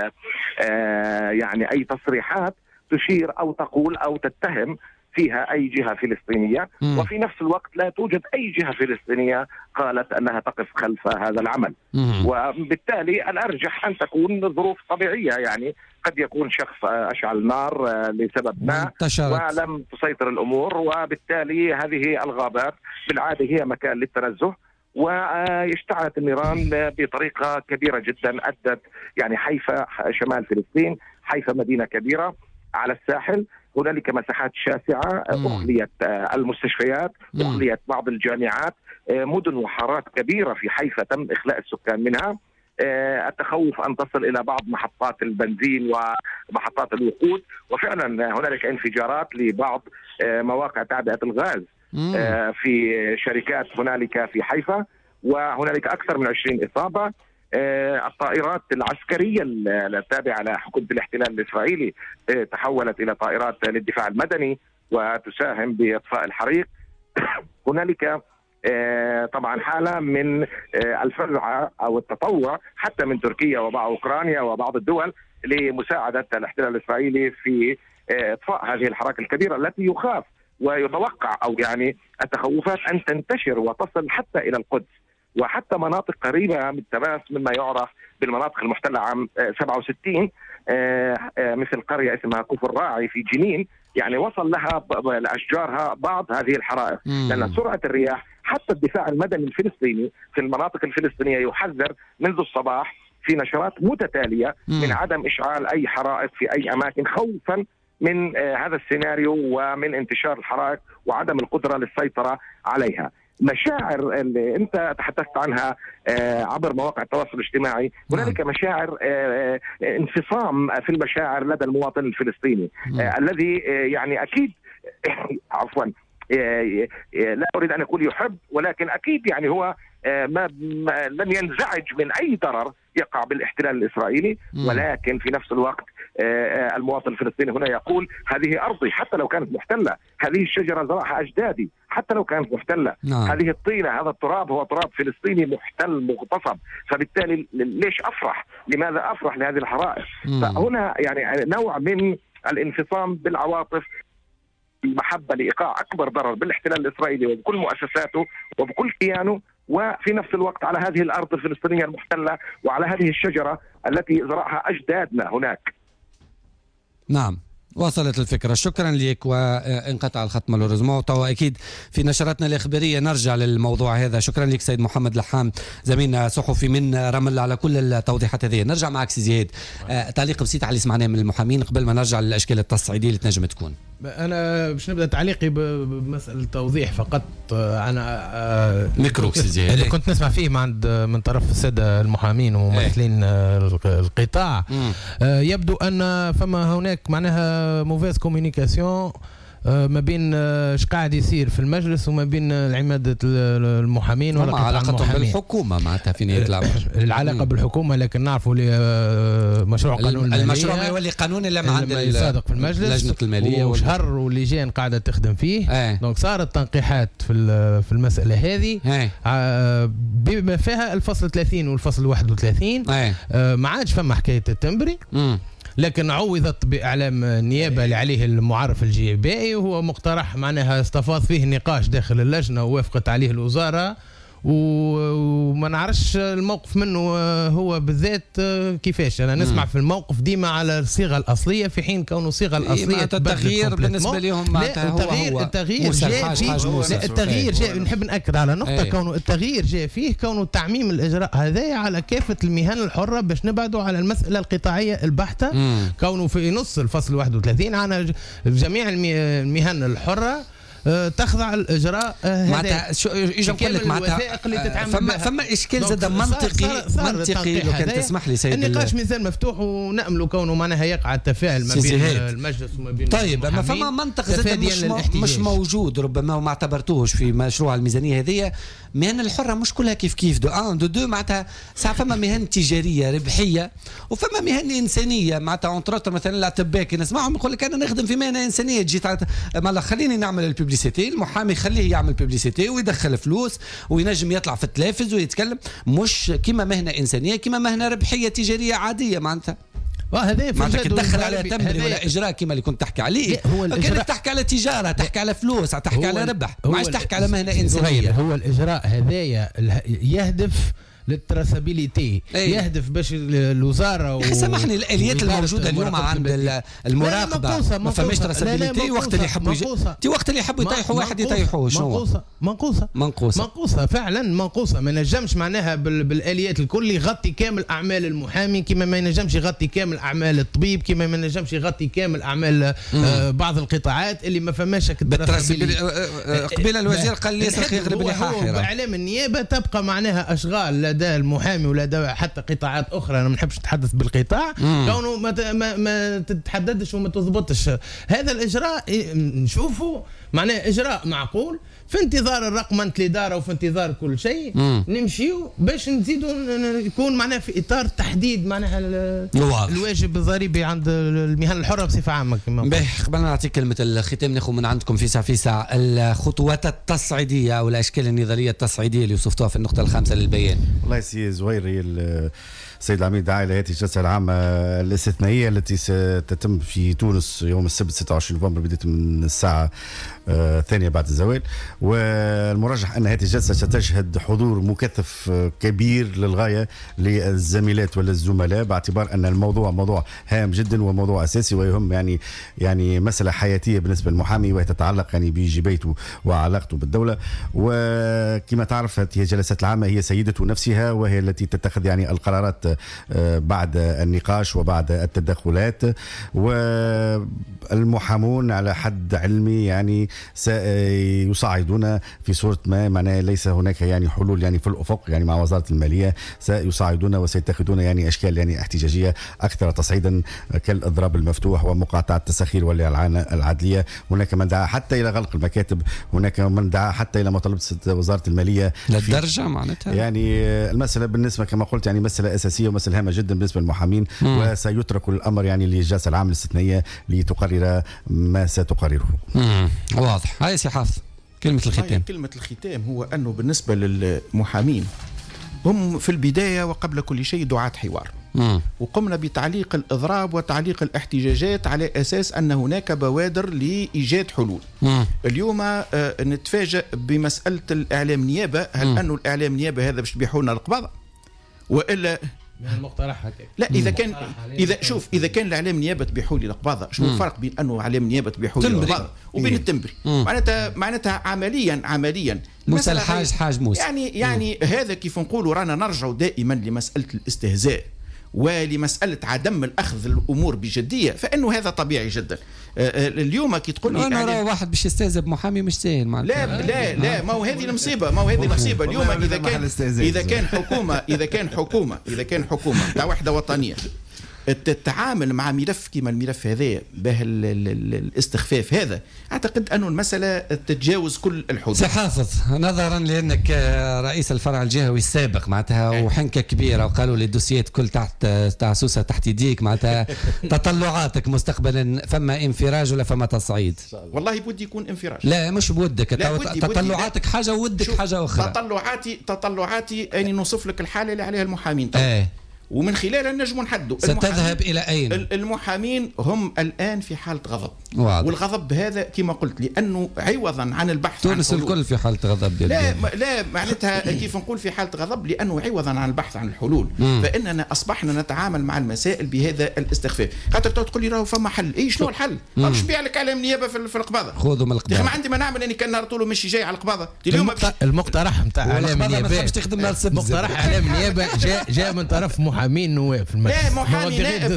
S11: أي تصريحات تشير أو تقول أو تتهم فيها أي جهة فلسطينية، وفي نفس الوقت لا توجد أي جهة فلسطينية قالت أنها تقف خلف هذا العمل. وبالتالي الأرجح أن تكون ظروف طبيعية، يعني قد يكون شخص أشعل نار لسبب ما ولم تسيطر الأمور، وبالتالي هذه الغابات بالعادة هي مكان للتنزه، واشتعلت النيران بطريقة كبيرة جدا أدت يعني حيفا شمال فلسطين، حيفا مدينة كبيرة على الساحل، هنالك مساحات شاسعة، أخليت المستشفيات، أخليت بعض الجامعات، مدن وحارات كبيرة في حيفا تم إخلاء السكان منها. التخوف أن تصل إلى بعض محطات البنزين ومحطات الوقود، وفعلا هنالك انفجارات لبعض مواقع تعبئة الغاز في شركات هنالك في حيفا، وهنالك أكثر من 20 إصابة. الطائرات العسكرية التابعة لحكومة الاحتلال الإسرائيلي تحولت إلى طائرات للدفاع المدني وتساهم بإطفاء الحريق. هنالك طبعا حالة من الفزع أو التطوع حتى من تركيا وبعض أوكرانيا وبعض الدول لمساعدة الاحتلال الإسرائيلي في إطفاء هذه الحرائق الكبيرة التي يخاف ويتوقع أو يعني التخوفات أن تنتشر وتصل حتى إلى القدس وحتى مناطق قريبة من تماس مما يعرف بالمناطق المحتلة عام 67، مثل قرية اسمها كفر راعي في جنين، يعني وصل لها لأشجارها بعض هذه الحرائق، لأن سرعة الرياح حتى الدفاع المدني الفلسطيني في المناطق الفلسطينية يحذر منذ الصباح في نشرات متتالية من عدم إشعال أي حرائق في أي أماكن، خوفا من هذا السيناريو ومن انتشار الحرائق وعدم القدرة للسيطرة عليها. مشاعر اللي انت تحدثت عنها عبر مواقع التواصل الاجتماعي، هنالك مشاعر انفصام في المشاعر لدى المواطن الفلسطيني الذي يعني اكيد عفوا لا اريد ان اقول يحب، ولكن اكيد يعني هو لن ينزعج من اي ضرر يقع بالاحتلال الإسرائيلي، ولكن في نفس الوقت المواطن الفلسطيني هنا يقول هذه أرضي حتى لو كانت محتلة، هذه الشجرة زرعها أجدادي حتى لو كانت محتلة، هذه الطينة هذا التراب هو تراب فلسطيني محتل مغتصب، فبالتالي ليش أفرح؟ لماذا أفرح لهذه الحرائق؟ فهنا يعني نوع من الانفصام بالعواطف، المحبة لإيقاع أكبر ضرر بالاحتلال الإسرائيلي وبكل مؤسساته وبكل كيانه، وفي نفس الوقت على هذه الأرض الفلسطينية المحتلة وعلى هذه الشجرة التي زرعها أجدادنا هناك.
S3: نعم وصلت الفكرة. شكرا لك. وانقطع الخط مالوريزمون. طبعا أكيد في نشراتنا الإخبارية نرجع للموضوع هذا. شكرا لك سيد محمد لحام زميلنا صحفي من رمل على كل التوضيحات هذه. نرجع معك سي زياد. تعليق بسيط على اللي سمعناه من المحامين قبل ما نرجع للأشكال التصعيدية اللي تنجم تكون.
S22: أنا باش نبدأ تعليقي بمسألة توضيح فقط. أنا
S3: ميكروك سي زياد
S22: اللي كنت نسمع فيه من طرف السادة المحامين وممثلين القطاع يبدو أن فما هناك معناها موفيز كوميونيكاسيون ما بين ايش قاعد يصير في المجلس وما بين العمادة المحامين
S3: ولا علاقتهم بالحكومة معناتها في نهاية الأمر.
S22: العلاقة بالحكومة لكن نعرفوا مشروع قانون المالية
S3: المشروع ما يولي قانون إلا ما عند
S22: الصادق في المجلس
S3: لجنة المالية
S22: وشهر واللجان قاعدة تخدم فيه. دونك صارت تنقيحات في المسألة هذه بما فيها الفصل 30 والفصل 31. ما عادش فما حكاية التمبري لكن عوضت بإعلام النيابة اللي عليه المعرف الجيبائي وهو مقترح معناها استفاض فيه نقاش داخل اللجنة ووافقت عليه الوزارة وما نعرفش الموقف منه هو بالذات كيفاش. انا نسمع في الموقف ديما على الصيغه الاصليه في حين كونه الصيغه الاصليه
S3: التغيير بالنسبه لهم معناتها
S22: التغيير جاء فيه. التغيير جاء نحب ناكد على نقطه كونه التغيير جاء فيه كونه تعميم الاجراء هذا على كافه المهن الحره باش نبعدوا على المساله القطاعيه البحته. كونه في نص الفصل 31 عن جميع المهن الحرة تخضع الاجراء هذا.
S3: ايش نقول لك معناتها فما اشكال زاد منطقي لو كان تسمح لي سيد.
S22: النقاش مازال مفتوح ونأمل كونه معناها يقع التفاعل ما بين المجلس وما بين
S3: طيب اما فما منطق زاد مش موجود ربما وما اعتبرتوهش في مشروع الميزانيه هذه. مهن الحره مش كلها كيف دو معناتها ساعه فما مهن تجاريه ربحيه وفما مهن انسانيه معناتها اونتروتر مثلا الاطباء كي نسمعهم يقول لك انا نخدم في مهنه انسانيه جيت مالا خليني نعمل الببليسيتي. المحامي خليه يعمل ببليسيتي ويدخل فلوس وينجم يطلع في التلفز ويتكلم مش كيما مهنه انسانيه كيما مهنه ربحيه تجاريه عاديه معناتها.
S22: هذا
S3: معناتها تدخل على تمبري ولا اجراء كما اللي كنت تحكي عليه. كانك تحكي على تجاره تحكي على فلوس تحكي على ربح ما عادش تحكي على مهنه انسانيه.
S22: هو الاجراء هذايا يهدف للتراسابيليتي يهدف باش الوزاره
S3: سامحني الاليات الموجوده اليوم عند المراقبه ما فماش تراسابيليتي وقت اللي يحبوا يطيحوا واحد يطيحوه. شنو
S22: منقوصه فعلا منقوصه. ما نجمش معناها بالاليات الكل يغطي كامل اعمال المحامي كما ما ينجمش يغطي كامل اعمال الطبيب كما ما ينجمش يغطي كامل اعمال بعض القطاعات اللي ما فماش
S3: قبل الوزير قال لي ياسر يغلب لي حاحره.
S22: باعلام النيابه تبقى معناها اشغال لدى المحامي ولا حتى قطاعات اخرى. انا ما نحبش نتحدث بالقطاع كونه ما تتحددش وما تضبطش. هذا الاجراء نشوفه معناه اجراء معقول في انتظار الرقمنة الإدارة وفي انتظار كل شيء نمشيو باش نزيدوا يكون معناها في إطار تحديد معناها الواجب الضريبي عند المهن الحرة بصفة عامة.
S3: قبل نعطيك كلمة الختام ناخذ من عندكم في ساعة الخطوات التصعيدية أو الأشكال النضالية التصعيدية اللي وصفتوها في النقطة الخامسة للبيان.
S21: والله سي زويري السيد العميد عائلة هذه الجلسة العامة الاستثنائية التي ستتم في تونس يوم السبت 26 نوفمبر بداية من الساعة الثانية بعد الزوال. والمرجح أن هذه الجلسة ستشهد حضور مكثف كبير للغاية للزميلات والزملاء باعتبار أن الموضوع موضوع هام جدا وموضوع أساسي ويهم يعني مسألة حياتية بالنسبة للمحامي وهي تتعلق يعني بجبيته وعلاقته بالدولة. وكما تعرف هذه الجلسات العامة هي سيدة نفسها وهي التي تتخذ يعني القرارات بعد النقاش وبعد التدخلات. والمحامون على حد علمي يعني سيصعدون في صورة ما معناه ليس هناك يعني حلول يعني في الأفق يعني مع وزارة المالية سيصعدون وسيتخذون يعني أشكال يعني احتجاجية أكثر تصعيدا كالإضراب المفتوح ومقاطعة التسخير والإعلان العدلية. هناك من دعا حتى إلى غلق المكاتب. هناك من دعا حتى إلى مطالبة وزارة المالية
S3: للدرجة معناتها
S21: يعني المسألة بالنسبة كما قلت يعني مسألة أساسية ومسألة هامة جدا بالنسبة للمحامين. وسيترك الأمر يعني للجلسة العامة الاستثنائية لتقرر ما ستقرره.
S3: واضح. هاي سي حافظ كلمة الختام.
S10: كلمة الختام هو أنه بالنسبة للمحامين هم في البداية وقبل كل شيء دعاة حوار. وقمنا بتعليق الإضراب وتعليق الاحتجاجات على أساس أن هناك بوادر لإيجاد حلول. اليوم نتفاجأ بمسألة الإعلام نيابة. هل أنه الإعلام نيابة هذا باش يبيحونا القبضة وإلا
S22: المقترح هكاك؟
S10: لا، اذا كان الاعلام نيابه تبيحوا لي القباضه، شنو الفرق بين انه اعلام نيابه تبيحوا لي القباضه وبين التنبري؟ معناتها عمليا
S3: موسى الحاج موسى
S10: يعني هذا كيف نقولوا رانا نرجع دائما لمساله الاستهزاء ولمسألة عدم الأخذ الأمور بجدية، فإنه هذا طبيعي جدا. اليوم كي تقول لي
S3: أنا واحد باش يستهزئ بمحامي مش سهل.
S10: لا ما هو هذه المصيبة، اليوم إذا كان حكومة تاع وحدة وطنية تتعامل مع ملف كما الملف هذا به الاستخفاف هذا، اعتقد انه المساله تتجاوز كل الحدود.
S3: سي حافظ، نظرا لانك رئيس الفرع الجهوي السابق معناتها وحنكه كبيره وقالوا لي الدوسيات كل تاع سوسه تحت يديك، معناتها تطلعاتك مستقبلا فما انفراج ولا فما تصعيد؟
S10: والله بودي يكون انفراج.
S3: لا مش بودك، تطلعاتك حاجه ودك حاجه اخرى.
S10: تطلعاتي اني نوصف لك الحاله اللي عليها المحامين. ومن خلالها نجم نحدوا
S3: ستذهب إلى أين؟
S10: المحامين هم الآن في حالة غضب. والغضب هذا كما قلت لأنه عوضا عن البحث
S3: تونس
S10: عن
S3: الكل في حالة غضب.
S10: لا معناتها كيف نقول في حالة غضب لأنه عوضا عن البحث عن الحلول فإننا أصبحنا نتعامل مع المسائل بهذا الاستخفاف. خاطر تقول لي راهو فما حل، شنو الحل؟ مش بيع لك على النيابة في القباضة،
S3: خذوا من القباضة.
S10: ما عندي ما نعمل أني كان نهار طوله مشي جاي على القباضة.
S22: المقترح نتاع اعلام النيابه
S3: مقترح
S22: اعلام النيابه جاء من طرف محامين نواب في المجلس.
S10: لا محامي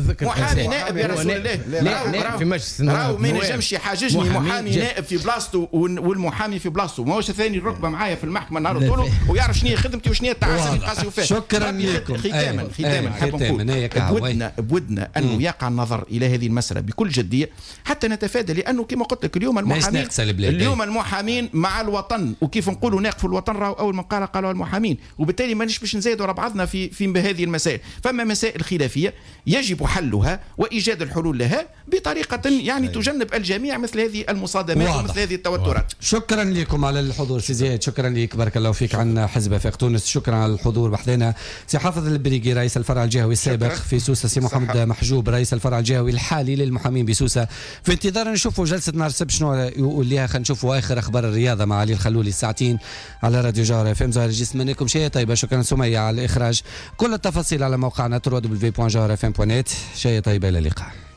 S10: نائب يا رسول الله.
S22: لا في مجلس
S10: راهو ما ينجمش يحاججني محامي نائب في بلاصته والمحامي في بلاصته، ماهوش ثاني الركبه معايا في المحكمه نهار طوله ويعرف شنو هي خدمتي وشنو هي التعاسه اللي نقاسيو فيها.
S3: شكرا لكم.
S10: ختاما حاب نقول بودنا انه يقع النظر الى هذه المساله بكل جديه حتى نتفادى، لانه كما قلت لك اليوم المحامين مع الوطن، وكيف نقولوا ناقفوا الوطن راهو اول من قالوا المحامين، وبالتالي مانيش باش نزيدوا على بعضنا في هذه المسائل. فما مسائل خلافيه يجب حلها وايجاد الحلول لها بطريقه يعني تجنب الجميع مثل هذه المصادمات ومثل هذه التوترات.
S3: شكرا لكم على الحضور سي زياد، شكرا لك، بارك الله فيك عن حزب افاق تونس، شكرا على الحضور بحثنا. سي حافظ البريقي رئيس الفرع الجهوي السابق في سوسه، سي محمد محجوب رئيس الفرع الجهوي الحالي للمحامين بسوسه. في انتظار نشوفوا جلسه نهار السبت شنو يقول لها. خلينا نشوفوا اخر اخبار الرياضه مع علي الخلولي الساعتين على راديو جوهر اف ام. زهر الجسم منكم شيء طيبه، شكرا سميه على الاخراج. كل التفاصيل على موقعنا www.jawharfm.net. شيء طيبه، الى اللقاء.